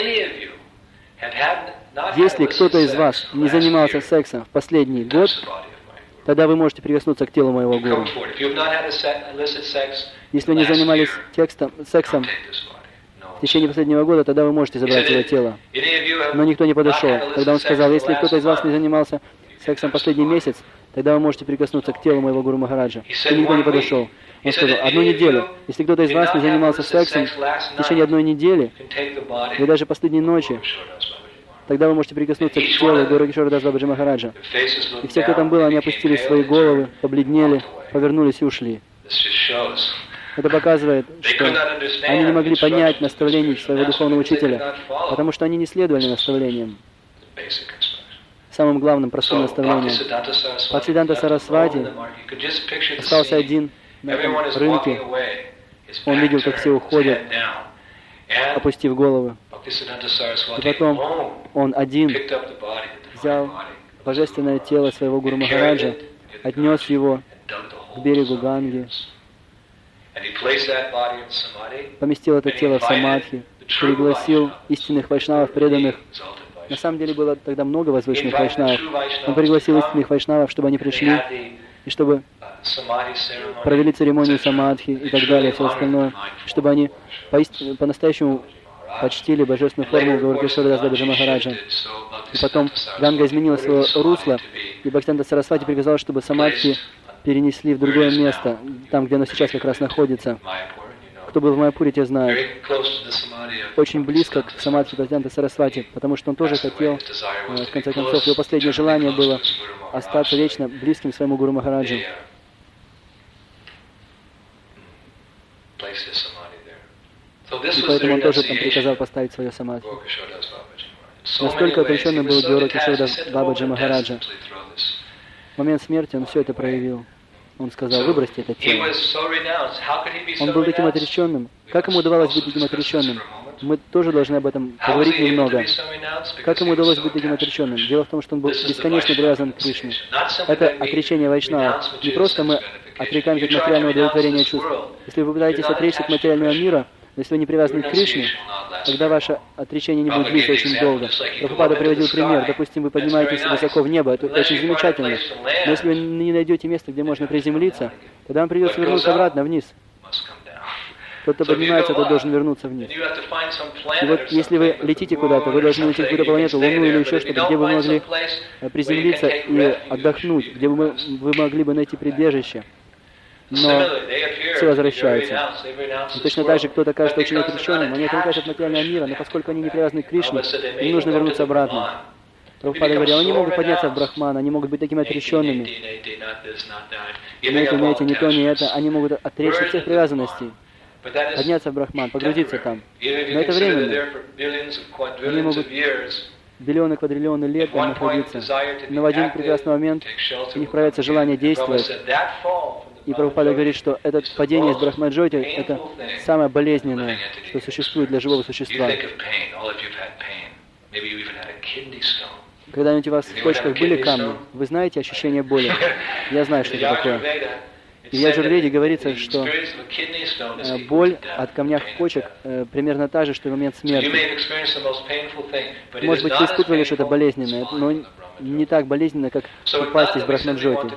если кто-то из вас не занимался сексом в последний год, тогда вы можете прикоснуться к телу моего гуру. Если вы не занимались текстом, сексом в течение последнего года, тогда вы можете забрать его тело. Но никто не подошел. Тогда он сказал: если кто-то из вас не занимался сексом последний месяц, тогда вы можете прикоснуться к телу моего гуру Махараджа. И никто не подошел. Он сказал: одну неделю. Если кто-то из вас не занимался сексом в течение одной недели, или даже последней ночи, тогда вы можете прикоснуться к телу Гаура Кишора Дас Бабаджи Махараджа. И все, кто там был, они опустили свои головы, побледнели, повернулись и ушли. Это показывает, что они не могли понять наставлений своего духовного учителя, потому что они не следовали наставлениям, самым главным простым наставлением. Бхактисиданта Сарасвати остался один на этом рынке. Он видел, как все уходят, опустив головы. И потом он один взял божественное тело своего Гуру Махараджа, отнес его к берегу Ганги, поместил это тело в самадхи, пригласил истинных вайшнавов, преданных. На самом деле было тогда много возвышенных вайшнавов. Он пригласил истинных вайшнавов, чтобы они пришли, и чтобы провели церемонию самадхи и так далее, все остальное, чтобы они поист- по-настоящему почтили божественную форму Гауракишора Дас Бабаджи Махараджа. И потом Ганга изменила свое русло, и Бхактисиданта Сарасвати приказал, чтобы самадхи перенесли в другое место, там, где оно сейчас как раз находится. Кто был в Майяпуре, те знают. Очень близко к самадхи Бхактисиданта Сарасвати, потому что он тоже хотел, в конце концов, его последнее желание было остаться вечно близким к своему Гуру Махараджу. И поэтому он тоже там приказал поставить свое самадхи. Настолько отреченным был Гауракишора Дас Бабаджи Махараджа. В момент смерти он все это проявил. Он сказал: выбросьте это тело. Он был таким отреченным. Как ему удавалось быть таким отреченным? Мы тоже должны об этом поговорить немного. Как ему удалось быть таким отреченным? Дело в том, что он был бесконечно привязан к Кришне. Это отречение вайшнавов. Не просто мы отрекаемся от материального удовлетворения чувств. Если вы пытаетесь отречься от материального мира, если вы не привязаны к Кришне, тогда ваше отречение не будет длиться очень долго. Прабхупада приводил пример. Допустим, вы поднимаетесь высоко в небо, это очень замечательно. Но если вы не найдете место, где можно приземлиться, тогда вам придется вернуться обратно вниз. Тот, кто поднимается, тот должен вернуться вниз. И вот если вы летите куда-то, вы должны лететь в какую-то планету, Луну или еще что-то, где вы могли приземлиться и отдохнуть, где вы, вы могли бы найти прибежище. Но все возвращается. И точно так же кто-то кажется очень отреченным, они отрекаются от материального мира, но поскольку они не привязаны к Кришне, им нужно вернуться обратно. Прабхупада говорил, они могут подняться в Брахмана, они могут быть такими отреченными. Не это, не это, не то, не это. Они могут отречься от всех привязанностей, подняться в Брахман, погрузиться там. Но это временно. Они могут биллионы, квадриллионы лет там находиться. Но в один прекрасный момент у них проявится желание действовать. И Прабхупада говорит, что это падение из Брахмаджоти — это самое болезненное, что существует для живого существа. Когда-нибудь у вас в почках были камни? Вы знаете ощущение боли? Я знаю, что это такое. И в Яджурведе говорится, что э, боль от камнях почек э, примерно та же, что и в момент смерти. Может быть, вы испытывали что-то болезненное, но не так болезненно, как упасть из Брахмаджоти.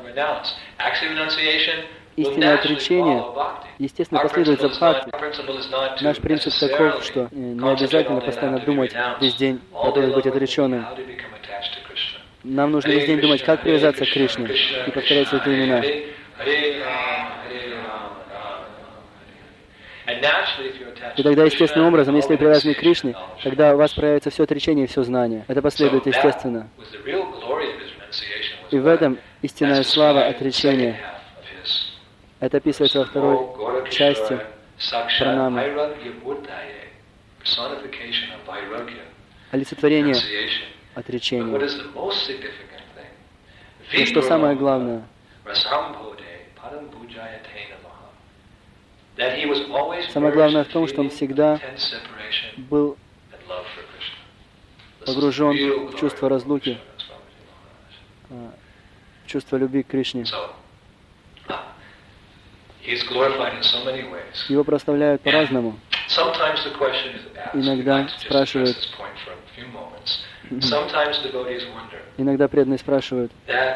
Истинное отречение, естественно, последует за бхакти. Наш принцип таков, что не обязательно постоянно думать весь день о том, как быть отреченным. Нам нужно весь день думать, как привязаться к Кришне и повторять святые имена. И тогда, естественным образом, если вы привязаны к Кришне, тогда у вас проявится все отречение и все знание. Это последует естественно. И в этом истинная слава отречения. Это описывается во второй части пранамы. Олицетворение отречения. И что самое главное? Самое главное в том, что он всегда был погружен в чувство разлуки, в чувство любви к Кришне. Его прославляют по-разному. Иногда спрашивают, иногда преданные спрашивают,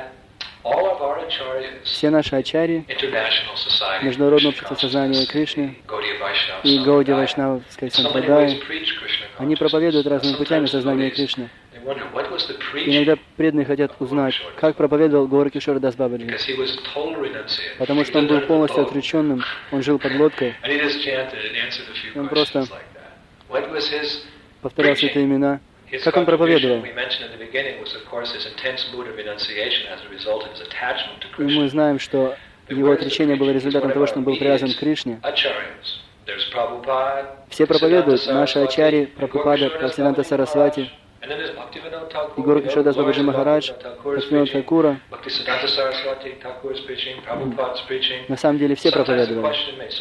все наши ачарьи, Международное общество сознания Кришны и Гауди Вайшнавская Сампрадай, они проповедуют разными путями сознания Кришны. Иногда преданные хотят узнать, как проповедовал Гауракишора Дас Бабаджи. Потому что он был полностью отреченным, он жил под лодкой. И он просто повторял святые имена. Как он проповедовал? И мы знаем, что его отречение было результатом того, что он был привязан к Кришне. Все проповедуют, наши ачарьи, Прабхупада, Бхактисиданта Сарасвати, И Горакишора Дас Бабаджи Махарадж, Бхактивинода Такура, на самом деле все проповедовали.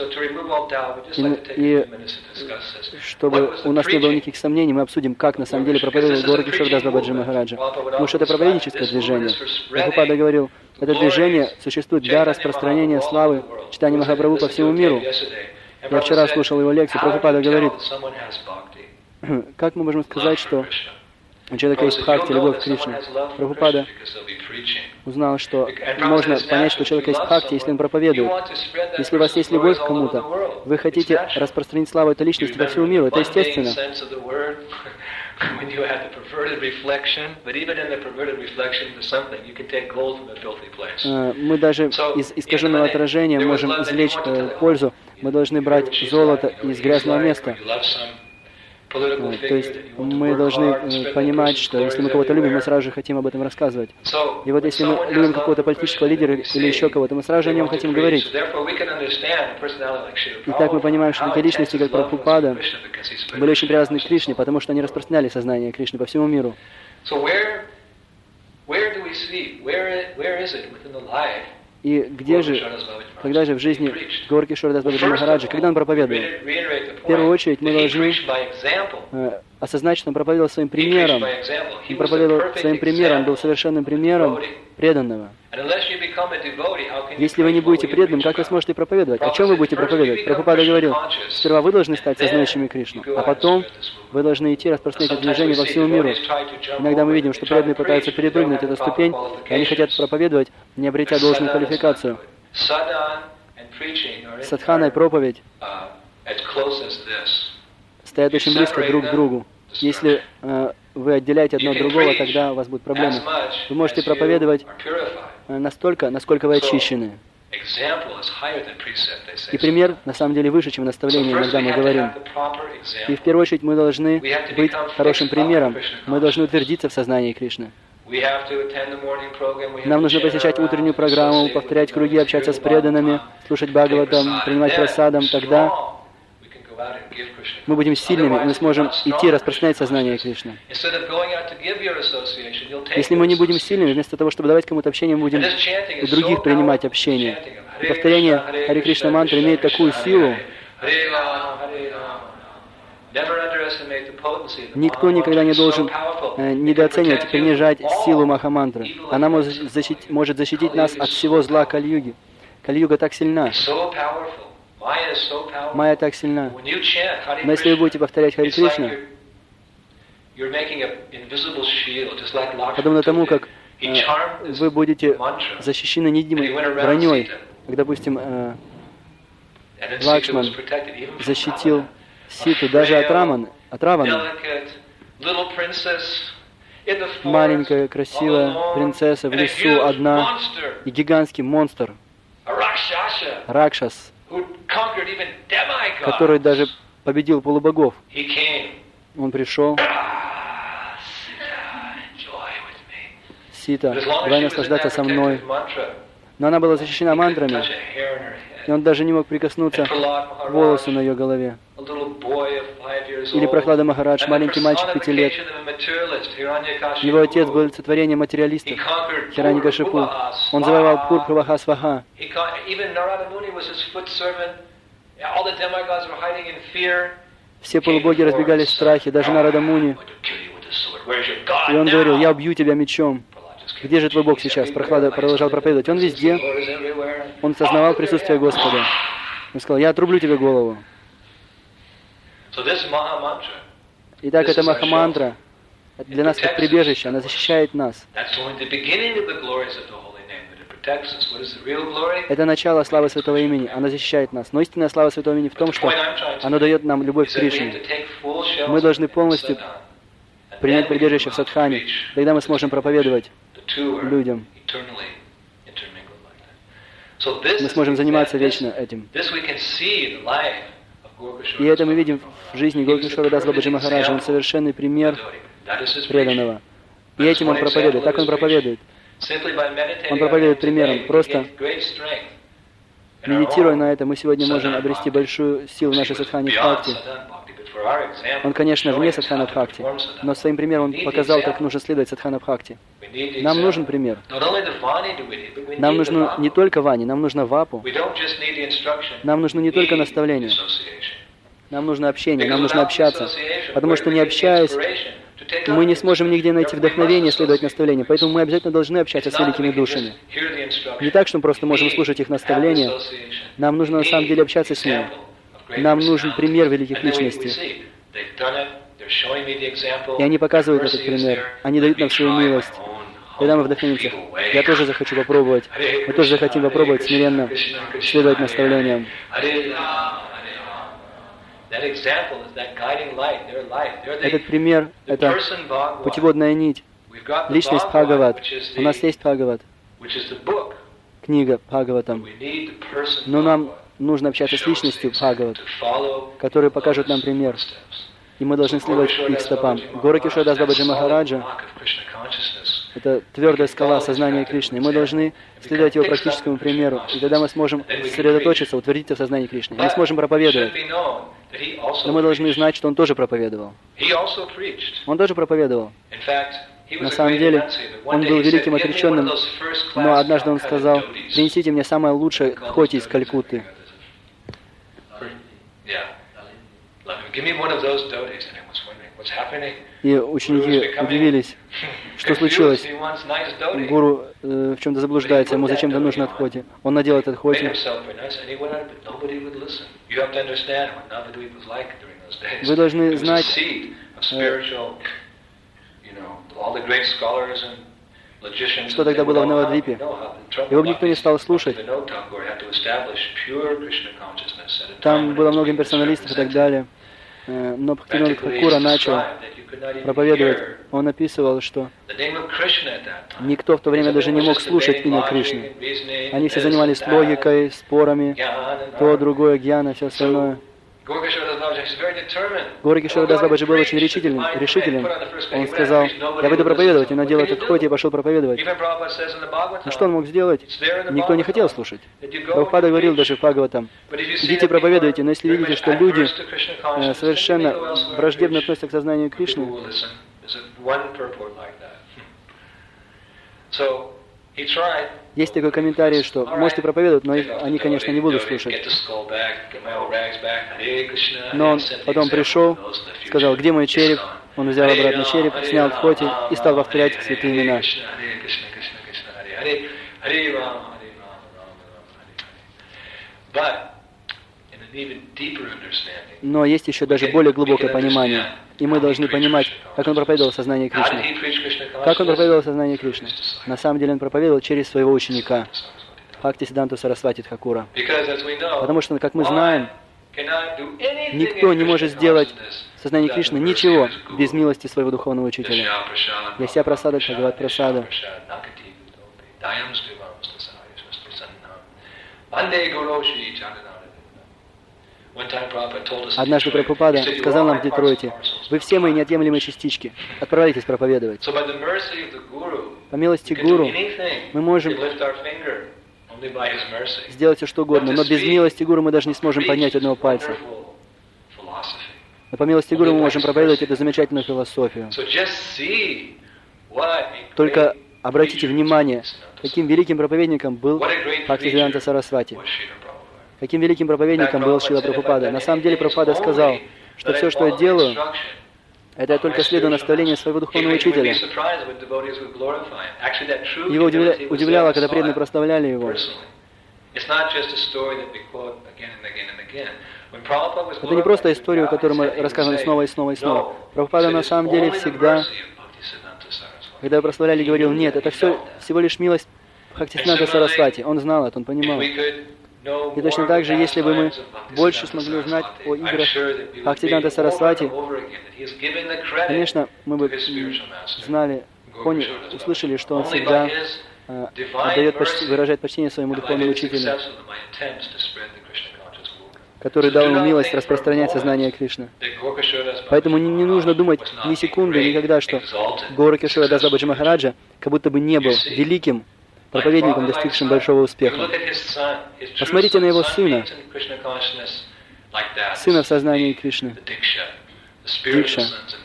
И, и чтобы у нас не было никаких сомнений, мы обсудим, как на самом деле проповедовал Горакишора Дас Бабаджи Махараджа. Потому что это проповедническое движение. Прабхупада говорил, это движение существует для распространения славы читания Махапрабху по всему миру. Я вчера слушал его лекцию, Прабхупада говорит, как мы можем сказать, что у человека есть бхакти, любовь к Кришне. Прабхупада узнал, что можно понять, что у человека есть бхакти, если он проповедует. Если у вас есть любовь к кому-то, вы хотите распространить славу этой личности по всему миру, это естественно. Мы даже из искаженного отражения можем извлечь э, пользу. Мы должны брать золото из грязного места. То есть мы должны понимать, что если мы кого-то любим, мы сразу же хотим об этом рассказывать. И вот если мы любим какого-то политического лидера или еще кого-то, мы сразу же о нем хотим говорить. И так мы понимаем, что такие личности, как Прабхупада, были очень привязаны к Кришне, потому что они распространяли сознание Кришны по всему миру. И где же, когда же в жизни Горакишора Дас Бабаджи Махараджа, когда он проповедовал? В первую очередь мы должны э, осознать, что он проповедовал своим примером. Он проповедовал своим примером, он был совершенным примером преданного. Если вы не будете преданным, как вы сможете проповедовать? О чем вы будете проповедовать? Прабхупада говорил, сперва вы должны стать сознающими Кришну, а потом вы должны идти распространять это движение по всему миру. Иногда мы видим, что преданные пытаются перепрыгнуть эту ступень, и они хотят проповедовать, не обретя должную квалификацию. Садхана и проповедь стоят очень близко друг к другу. Если э, вы отделяете одно от другого, тогда у вас будут проблемы. Вы можете проповедовать настолько, насколько вы очищены. И пример, на самом деле, выше, чем наставление, иногда мы говорим. И в первую очередь мы должны быть хорошим примером. Мы должны утвердиться в сознании Кришны. Нам нужно посещать утреннюю программу, повторять круги, общаться с преданными, слушать Бхагаватам, принимать прасадам. Тогда мы будем сильными, и мы сможем идти распространять сознание Кришны. Если мы не будем сильными, вместо того, чтобы давать кому-то общение, мы будем у других принимать общение. И повторение Харе Кришна мантры имеет такую силу. Никто никогда не должен э, недооценивать и принижать силу Махамантры. Она может защитить, может защитить нас от всего зла Кали-юги. Кали-юга так сильна. Майя так сильна. Но если вы будете повторять Харе Кришна, подобно тому, как э, вы будете защищены невидимой броней, как, допустим, э, Лакшман защитил Ситу даже от Раманы, от Раваны. Маленькая, красивая принцесса в лесу одна и гигантский монстр, Ракшас, который даже победил полубогов. Он пришел. Сита, давай наслаждаться со мной. Но она была защищена мантрами, и он даже не мог прикоснуться к волосу на ее голове. Или Прахлада Махарадж, маленький мальчик пяти лет. Его отец был олицетворением материалистов, Хираньякашипу. Он завоевал Пур-Праваха Сваха. Все полубоги разбегались в страхе, даже Нарада Муни. И он говорил, я убью тебя мечом. Где же твой Бог сейчас? Прохлада продолжал проповедовать. Он везде. Он сознавал присутствие Господа. Он сказал, я отрублю тебе голову. Итак, эта Махамантра для нас как прибежище, она защищает нас. Это начало славы Святого Имени, она защищает нас. Но истинная слава Святого Имени в том, что она дает нам любовь к Кришне. Мы должны полностью принять прибежище в садхане, тогда мы сможем проповедовать людям. Мы сможем заниматься вечно этим. И это мы видим в жизни Горакишора Дас Бабаджи Махараджа. Он совершенный пример преданного. И этим он проповедует. Так он проповедует. Он проповедует примером. Просто медитируя на это, мы сегодня можем обрести большую силу в нашей садхане бхакти. Он, конечно, вне садхана-бхакти, но своим примером он показал, как нужно следовать садхана-бхакти. Нам нужен пример. Нам нужно не только вани, нам нужно вапу. Нам нужно не только наставление. Нам нужно общение, нам нужно общаться. Потому что не общаясь, мы не сможем нигде найти вдохновение следовать наставлению. Поэтому мы обязательно должны общаться с великими душами. Не так, что мы просто можем слушать их наставления. Нам нужно на самом деле общаться с ними. Нам нужен пример великих личностей. И они показывают этот пример. Они дают нам свою милость. Когда мы вдохновимся, я тоже захочу попробовать. Мы тоже захотим попробовать смиренно следовать наставлениям. Этот пример — это путеводная нить. Личность Бхагават. У нас есть Бхагават. Книга Бхагаватам. Но нам нужно общаться с личностью Бхагават, которые покажут нам пример. И мы должны следовать их стопам. Горакишора Дас Бабаджи Махараджа — это твердая скала сознания Кришны. И мы должны следовать его практическому примеру. И тогда мы сможем сосредоточиться, утвердиться в сознании Кришны. Мы сможем проповедовать. Но мы должны знать, что он тоже проповедовал. Он тоже проповедовал. На самом деле, он был великим отреченным, но однажды он сказал: «Принесите мне самое лучшее в хоте из Калькутты». И ученики удивились, что случилось. Гуру э, в чем-то заблуждается, ему зачем-то нужно от хоти. Он надел этот хоти. Вы должны знать, э, что тогда было в Навадвипе. Его бы никто не стал слушать. Там было много имперсоналистов и так далее. Но Бхактивинода Тхакура начал проповедовать. Он описывал, что никто в то время даже не мог слушать имя Кришны. Они все занимались логикой, спорами, то, другое, гьяна, все остальное. Горакишора Дас Бабаджи был очень решительным, решителен. Он сказал: «Я буду проповедовать», и надел этот хоти и пошел проповедовать. Ну что он мог сделать? Никто не хотел слушать. Прабхупада говорил даже в Бхагаватам: «Идите проповедуйте, но если видите, что люди э, совершенно враждебно относятся к сознанию Кришны, есть такой комментарий, что можете проповедовать, но их, они, конечно, не будут слушать». Но он потом пришел, сказал: «Где мой череп?» Он взял обратно череп, снял хоти и стал повторять святые имена. Но есть еще даже более глубокое понимание. И мы должны понимать, как он проповедовал сознание Кришны. Как он проповедовал сознание Кришны? На самом деле он проповедовал через своего ученика, Бхактисиддханту Сарасвати Тхакура. Потому что, как мы знаем, никто не может сделать в сознании Кришны ничего без милости своего духовного учителя. Яся прасада Бхагават прасада. Однажды Прабхупада сказал нам в Детройте: «Вы все мои неотъемлемые частички. Отправляйтесь проповедовать». По милости Гуру мы можем сделать все, что угодно, но без милости Гуру мы даже не сможем поднять одного пальца. Но по милости Гуру мы можем проповедовать эту замечательную философию. Только обратите внимание, каким великим проповедником был Бхактисиддханта Сарасвати. Каким великим проповедником был Шрила Прабхупада. На самом деле Прабхупада сказал, что все, что я делаю, это я только следую наставлению своего духовного учителя. Его удивля... удивляло, когда преданные прославляли его. Это не просто история, которую мы рассказываем снова и снова и снова. Прабхупада на самом деле всегда, когда прославляли, говорил: «Нет, это все всего лишь милость Бхактисиддханта Сарасвати». Он знал это, он понимал. И точно так же, если бы мы больше смогли узнать о играх Бхактисиддханта Сарасвати, конечно, мы бы знали, поняли, услышали, что он всегда э, отдает, почти, выражает почтение своему духовному учителю, который дал ему милость распространять сознание Кришны. Поэтому не, не нужно думать ни секунды, никогда, что Горакишора Дас Бабаджи Махараджа как будто бы не был великим проповедником, достигшим большого успеха. Посмотрите на его сына, сына в сознании Кришны. дикша,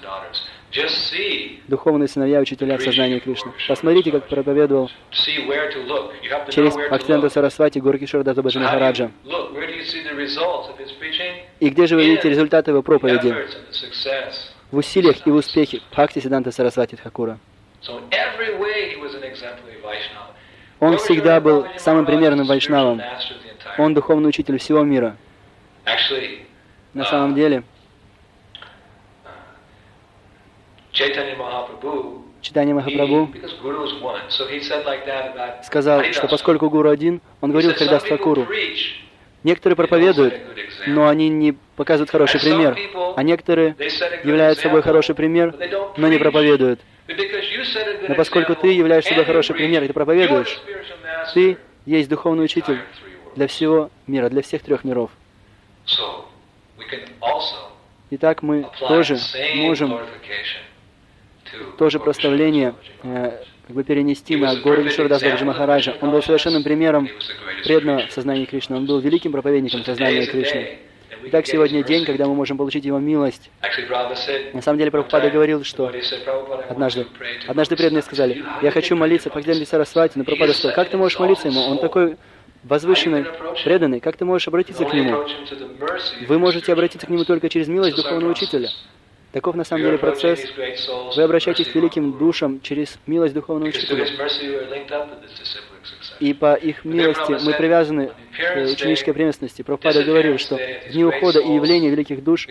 духовные сыновья учителя в сознании Кришны. Посмотрите, как проповедовал через Бхактисиддханта Сарасвати Горакишора Даса Баджи Махараджа. И где же вы видите результаты его проповеди? В усилиях и в успехе Бхактисиддханта Сарасвати Тхакура. Он всегда был самым примерным вайшнавом. Он духовный учитель всего мира. На самом деле, Чайтанья Махапрабху сказал, что поскольку гуру один, он говорил тогда Тхакуру: некоторые проповедуют, но они не показывают хороший пример, а некоторые являются собой хороший пример, но не проповедуют. Но поскольку ты являешь собой хороший пример и ты проповедуешь, ты есть духовный учитель для всего мира, для всех трех миров. Итак, мы тоже можем то же прославление э, как бы перенести на Горакишора Даса Баджи Махараджа. Он был совершенным примером преданного в сознании Кришны. Он был великим проповедником сознания Кришны. Итак, сегодня день, когда мы можем получить Его милость. На самом деле, Прабхупада говорил, что однажды, однажды преданные сказали: я хочу молиться Бхактисиддханте Сарасвати, но Прабхупада сказал: как ты можешь молиться Ему? Он такой возвышенный, преданный, как ты можешь обратиться к Нему? Вы можете обратиться к Нему только через милость духовного учителя. Таков на самом деле процесс. Вы обращаетесь к великим душам через милость духовного учителя. И по их милости мы привязаны к ученической преемственности. Прабхупада говорил, что в дни ухода и явления великих душ,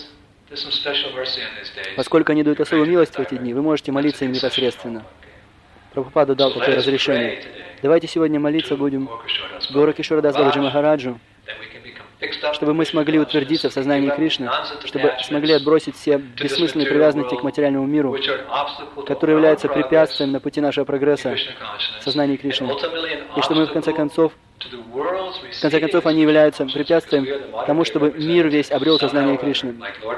поскольку они дают особую милость в эти дни, вы можете молиться им непосредственно. Прабхупада дал такое разрешение. Давайте сегодня молиться будем Горакишора Даса Баджи Махараджу, чтобы мы смогли утвердиться в сознании Кришны, чтобы смогли отбросить все бессмысленные привязанности к материальному миру, которые являются препятствием на пути нашего прогресса в сознании Кришны. И чтобы мы в конце концов, в конце концов, они являются препятствием тому, чтобы мир весь обрел сознание Кришны.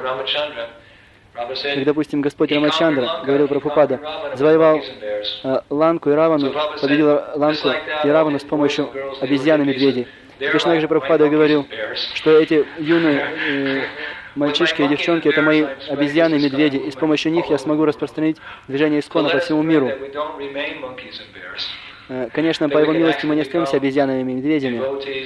Как, допустим, Господь Рамачандра, говорил Прабхупада, завоевал э, Ланку и Равану, победил Ланку и Равану с помощью обезьян и медведей. Точно так же Прабхупада говорил, что эти юные э, мальчишки и девчонки — это мои обезьяны и медведи, и с помощью них я смогу распространить движение Искона по всему миру. Э, конечно, по Его милости мы не остаемся обезьянами и медведями.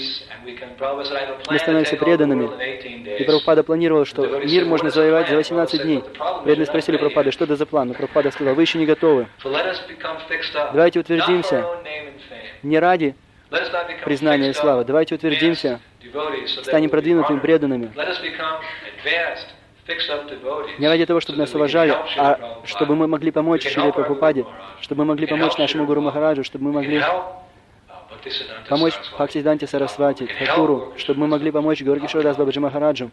Мы становимся преданными. И Прабхупада планировал, что мир можно завоевать за восемнадцать дней. Преданные спросили Прабхупады, что это за план? Но Прабхупада сказал: вы еще не готовы. Давайте утвердимся не ради признание и слава. Давайте утвердимся, станем продвинутыми преданными. Не ради того, чтобы нас уважали, а чтобы мы могли помочь Шриле Прабхупаде, чтобы мы могли помочь нашему Гуру Махараджу, чтобы мы могли помочь Бхактисиддханте Сарасвати Тхакуру, чтобы мы могли помочь Горакишора Даса Баджи Махараджу,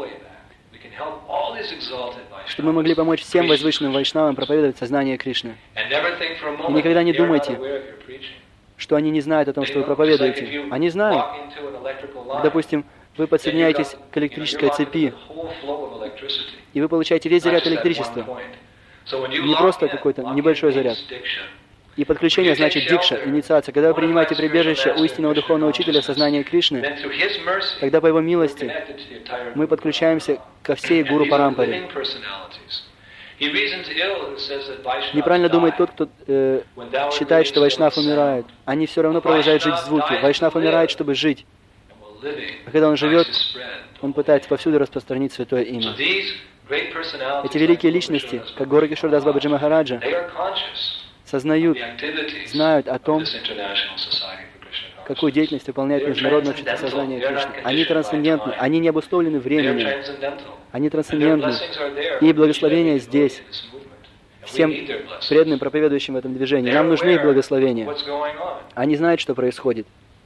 чтобы мы могли помочь всем возвышенным вайшнавам проповедовать сознание Кришны. И никогда не думайте, что они не знают о том, что вы проповедуете. Они знают. Допустим, вы подсоединяетесь к электрической цепи, и вы получаете весь заряд электричества. Не просто какой-то небольшой заряд. И подключение значит дикша, инициация. Когда вы принимаете прибежище у истинного духовного учителя сознания Кришны, тогда по Его милости мы подключаемся ко всей Гуру Парампаре. Неправильно думает тот, кто э, считает, что вайшнав умирает. Они все равно продолжают жить в звуке. Вайшнав умирает, чтобы жить. А когда он живет, он пытается повсюду распространить святое имя. Эти великие личности, как Горакишора Даса Баджи Махараджа, сознают, знают о том, какую деятельность выполняет Международное общество сознания Кришны. Они трансцендентны, они не обусловлены временем, они трансцендентны. И благословения здесь, всем преданным, проповедующим в этом движении. Нам нужны их благословения. Они знают, что происходит.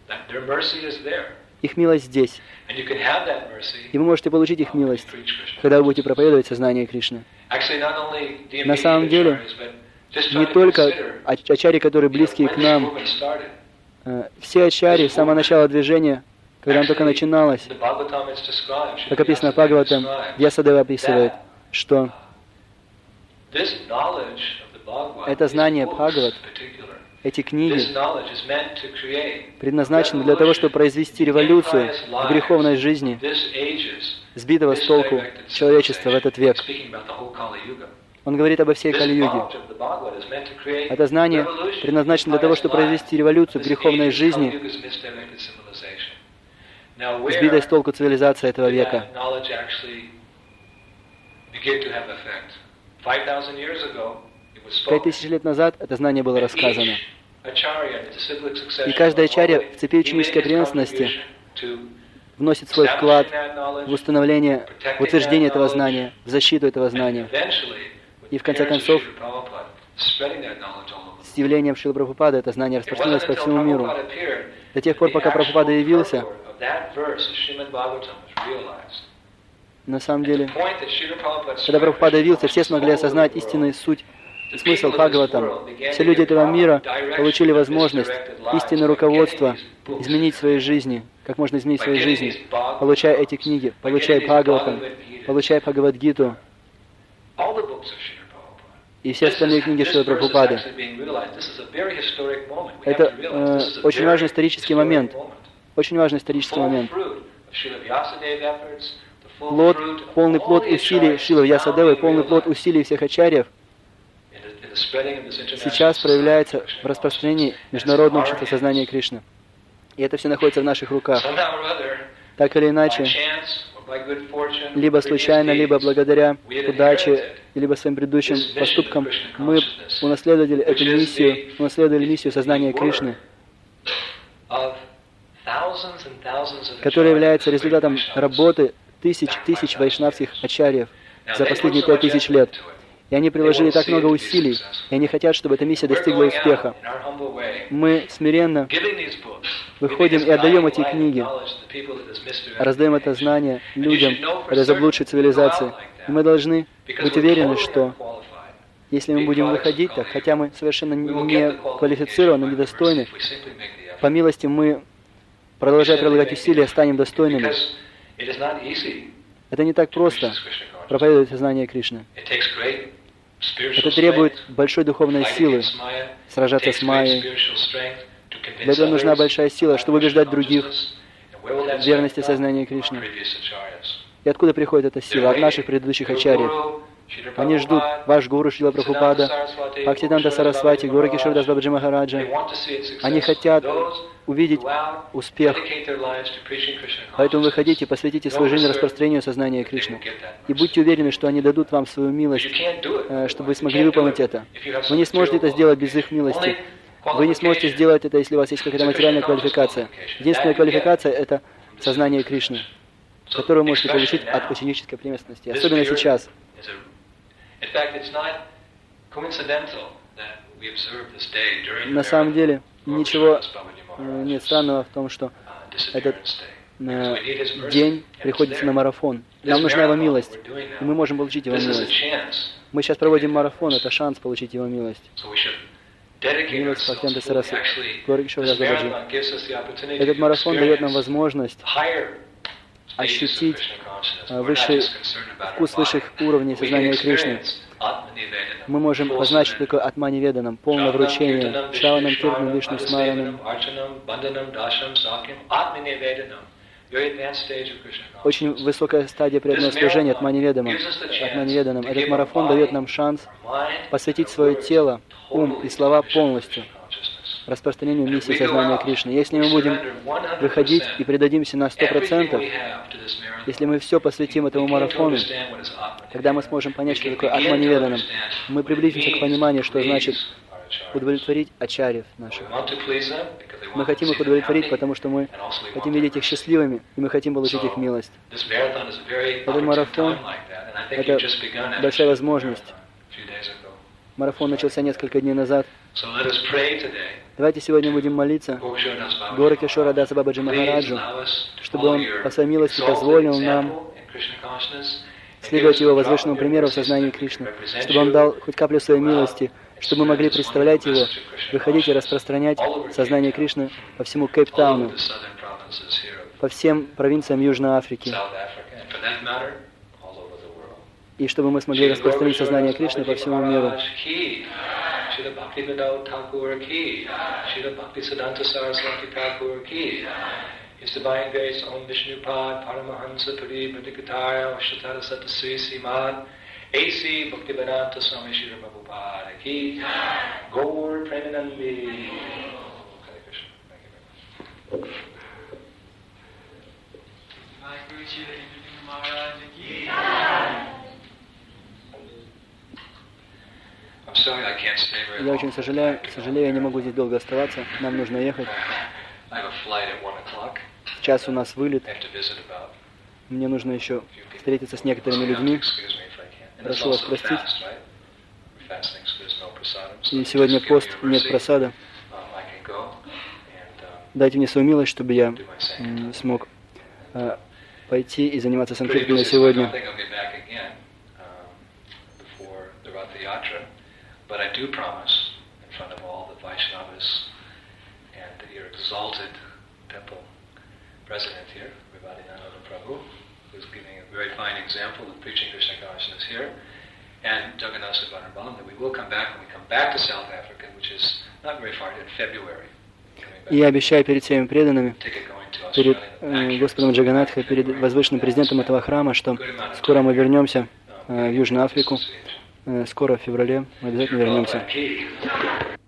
Их милость здесь. И вы можете получить их милость, когда вы будете проповедовать сознание Кришны. На самом деле, не только ачари, которые близкие к нам, все ачари с самого начала движения, когда оно только начиналось, как описано в Бхагаватам, Вьясадева описывает, что это знание Бхагават Эти книги предназначены для того, чтобы произвести революцию в греховной жизни, сбитого с толку человечества в этот век. Он говорит обо всей Кали-юге. Это знание предназначено для того, чтобы произвести революцию в греховной жизни, сбитой с толку цивилизации этого века. Пять тысяч лет назад это знание было рассказано. И каждая ачарья в цепи ученической преемственности вносит свой вклад в установление, в утверждение этого знания, в защиту этого знания. И в конце концов, с явлением Шрилы Прабхупады это знание распространилось по всему миру. До тех пор, пока Прабхупада явился, на самом деле, когда Прабхупада явился, все смогли осознать истинную суть, смысл Бхагаватам. Все люди этого мира получили возможность, истинное руководство, изменить свои жизни, как можно изменить свои жизни, получая эти книги, получая Бхагаватам, получая Бхагавад-гиту и все остальные книги Шрилы Прабхупады. Это э, очень важный исторический момент. Очень важный исторический момент. Плод, полный плод усилий Шрилы Вьясадевы, полный плод усилий всех ачарьев сейчас проявляется в распространении международного общества сознания Кришны. И это все находится в наших руках. Так или иначе, либо случайно, либо благодаря удаче, либо своим предыдущим поступкам, мы унаследовали эту миссию, унаследовали миссию сознания Кришны, которая является результатом работы тысяч тысяч вайшнавских ачарьев за последние пять тысяч лет. И они приложили так много усилий, и они хотят, чтобы эта миссия достигла успеха. Мы смиренно выходим и отдаем эти книги, раздаем это знание людям этой заблудшей цивилизации. И мы должны быть уверены, что если мы будем выходить так, хотя мы совершенно не квалифицированы, недостойны, по милости мы, продолжая прилагать усилия, станем достойными. Это не так просто проповедовать знание Кришны. Это требует большой духовной силы, сражаться с Майей. Для этого нужна большая сила, чтобы убеждать других в верности сознания Кришны. И откуда приходит эта сила? От наших предыдущих ачарьев. Они ждут ваш гуру Шрила Прабхупада, Бхактисиданта Сарасвати, Гуру Кишордас Бабаджи Махараджа. Они хотят увидеть успех. Поэтому выходите, посвятите свою жизнь распространению сознания Кришны. И будьте уверены, что они дадут вам свою милость, чтобы вы смогли выполнить это. Вы не сможете это сделать без их милости. Вы не сможете сделать это, если у вас есть какая-то материальная квалификация. Единственная квалификация — это сознание Кришны, которую вы можете получить от ученической преемственности, особенно сейчас. На самом деле, ничего нет странного в том, что этот э, день приходится на марафон. Нам нужна Его милость, и мы можем получить Его милость. Мы сейчас проводим марафон, это шанс получить Его милость. Милость Бхактисиданта Сарасвати, Гуру Кишордас Бабаджи. Этот марафон дает нам возможность ощутить высший вкус высших уровней сознания Кришны. Мы можем познать, что такое Атмани Веданам, полное вручение, Шраванам, Киртанам, Вишну Смаранам. Очень высокая стадия преданного служения Атмани Веданам. Атмани Веданам. Этот марафон дает нам шанс посвятить свое тело, ум и слова полностью распространению миссии сознания Кришны. Если мы будем выходить и предадимся на сто процентов, если мы все посвятим этому марафону, тогда мы сможем понять, что такое Атмани Веданам. Мы приблизимся к пониманию, что значит удовлетворить ачарьев наших. Мы хотим их удовлетворить, потому что мы хотим видеть их счастливыми, и мы хотим получить их милость. Этот марафон — это большая возможность. Марафон начался несколько дней назад. Давайте сегодня будем молиться Гуру Кишордасу Бабаджи Махараджу, чтобы он по своей милости позволил нам следовать его возвышенному примеру в сознании Кришны, чтобы он дал хоть каплю своей милости, чтобы мы могли представлять его, выходить и распространять сознание Кришны по всему Кейптауну, по всем провинциям Южной Африки, и чтобы мы смогли распространить сознание Кришны по всему миру. Srila Bhaktivinoda Thakur ki, Srila Bhaktisiddhanta Saraswati Thakur ki, His Divine Grace Om Vishnupad Paramahansa Puri Bhadikatara Vashatara Sata Sri Srimad A C Bhaktivedanta Swami Srila Prabhupada ki, Gaur Premanandi. Hare Krishna. Thank you very much. Я очень сожалею, сожалею, я не могу здесь долго оставаться. Нам нужно ехать. Сейчас у нас вылет. Мне нужно еще встретиться с некоторыми людьми. Прошу вас простить. И сегодня пост, нет просада. Дайте мне свою милость, чтобы я смог э, пойти и заниматься санкиртаной сегодня. But I do promise in front of all the Vaishnavas and your exalted temple president here, Vivadinananda Prabhu, who's giving a very fine example of preaching Krishna consciousness here, and Jagannath Subhadarbalam, that we will come back when we come back to South Africa, which is not very far, in February. Я обещаю перед всеми преданными, перед э, Господом Джаганнатхой, перед возвышенным президентом этого храма, что скоро мы вернемся э, в Южную Африку. Скоро, в феврале, мы обязательно вернемся.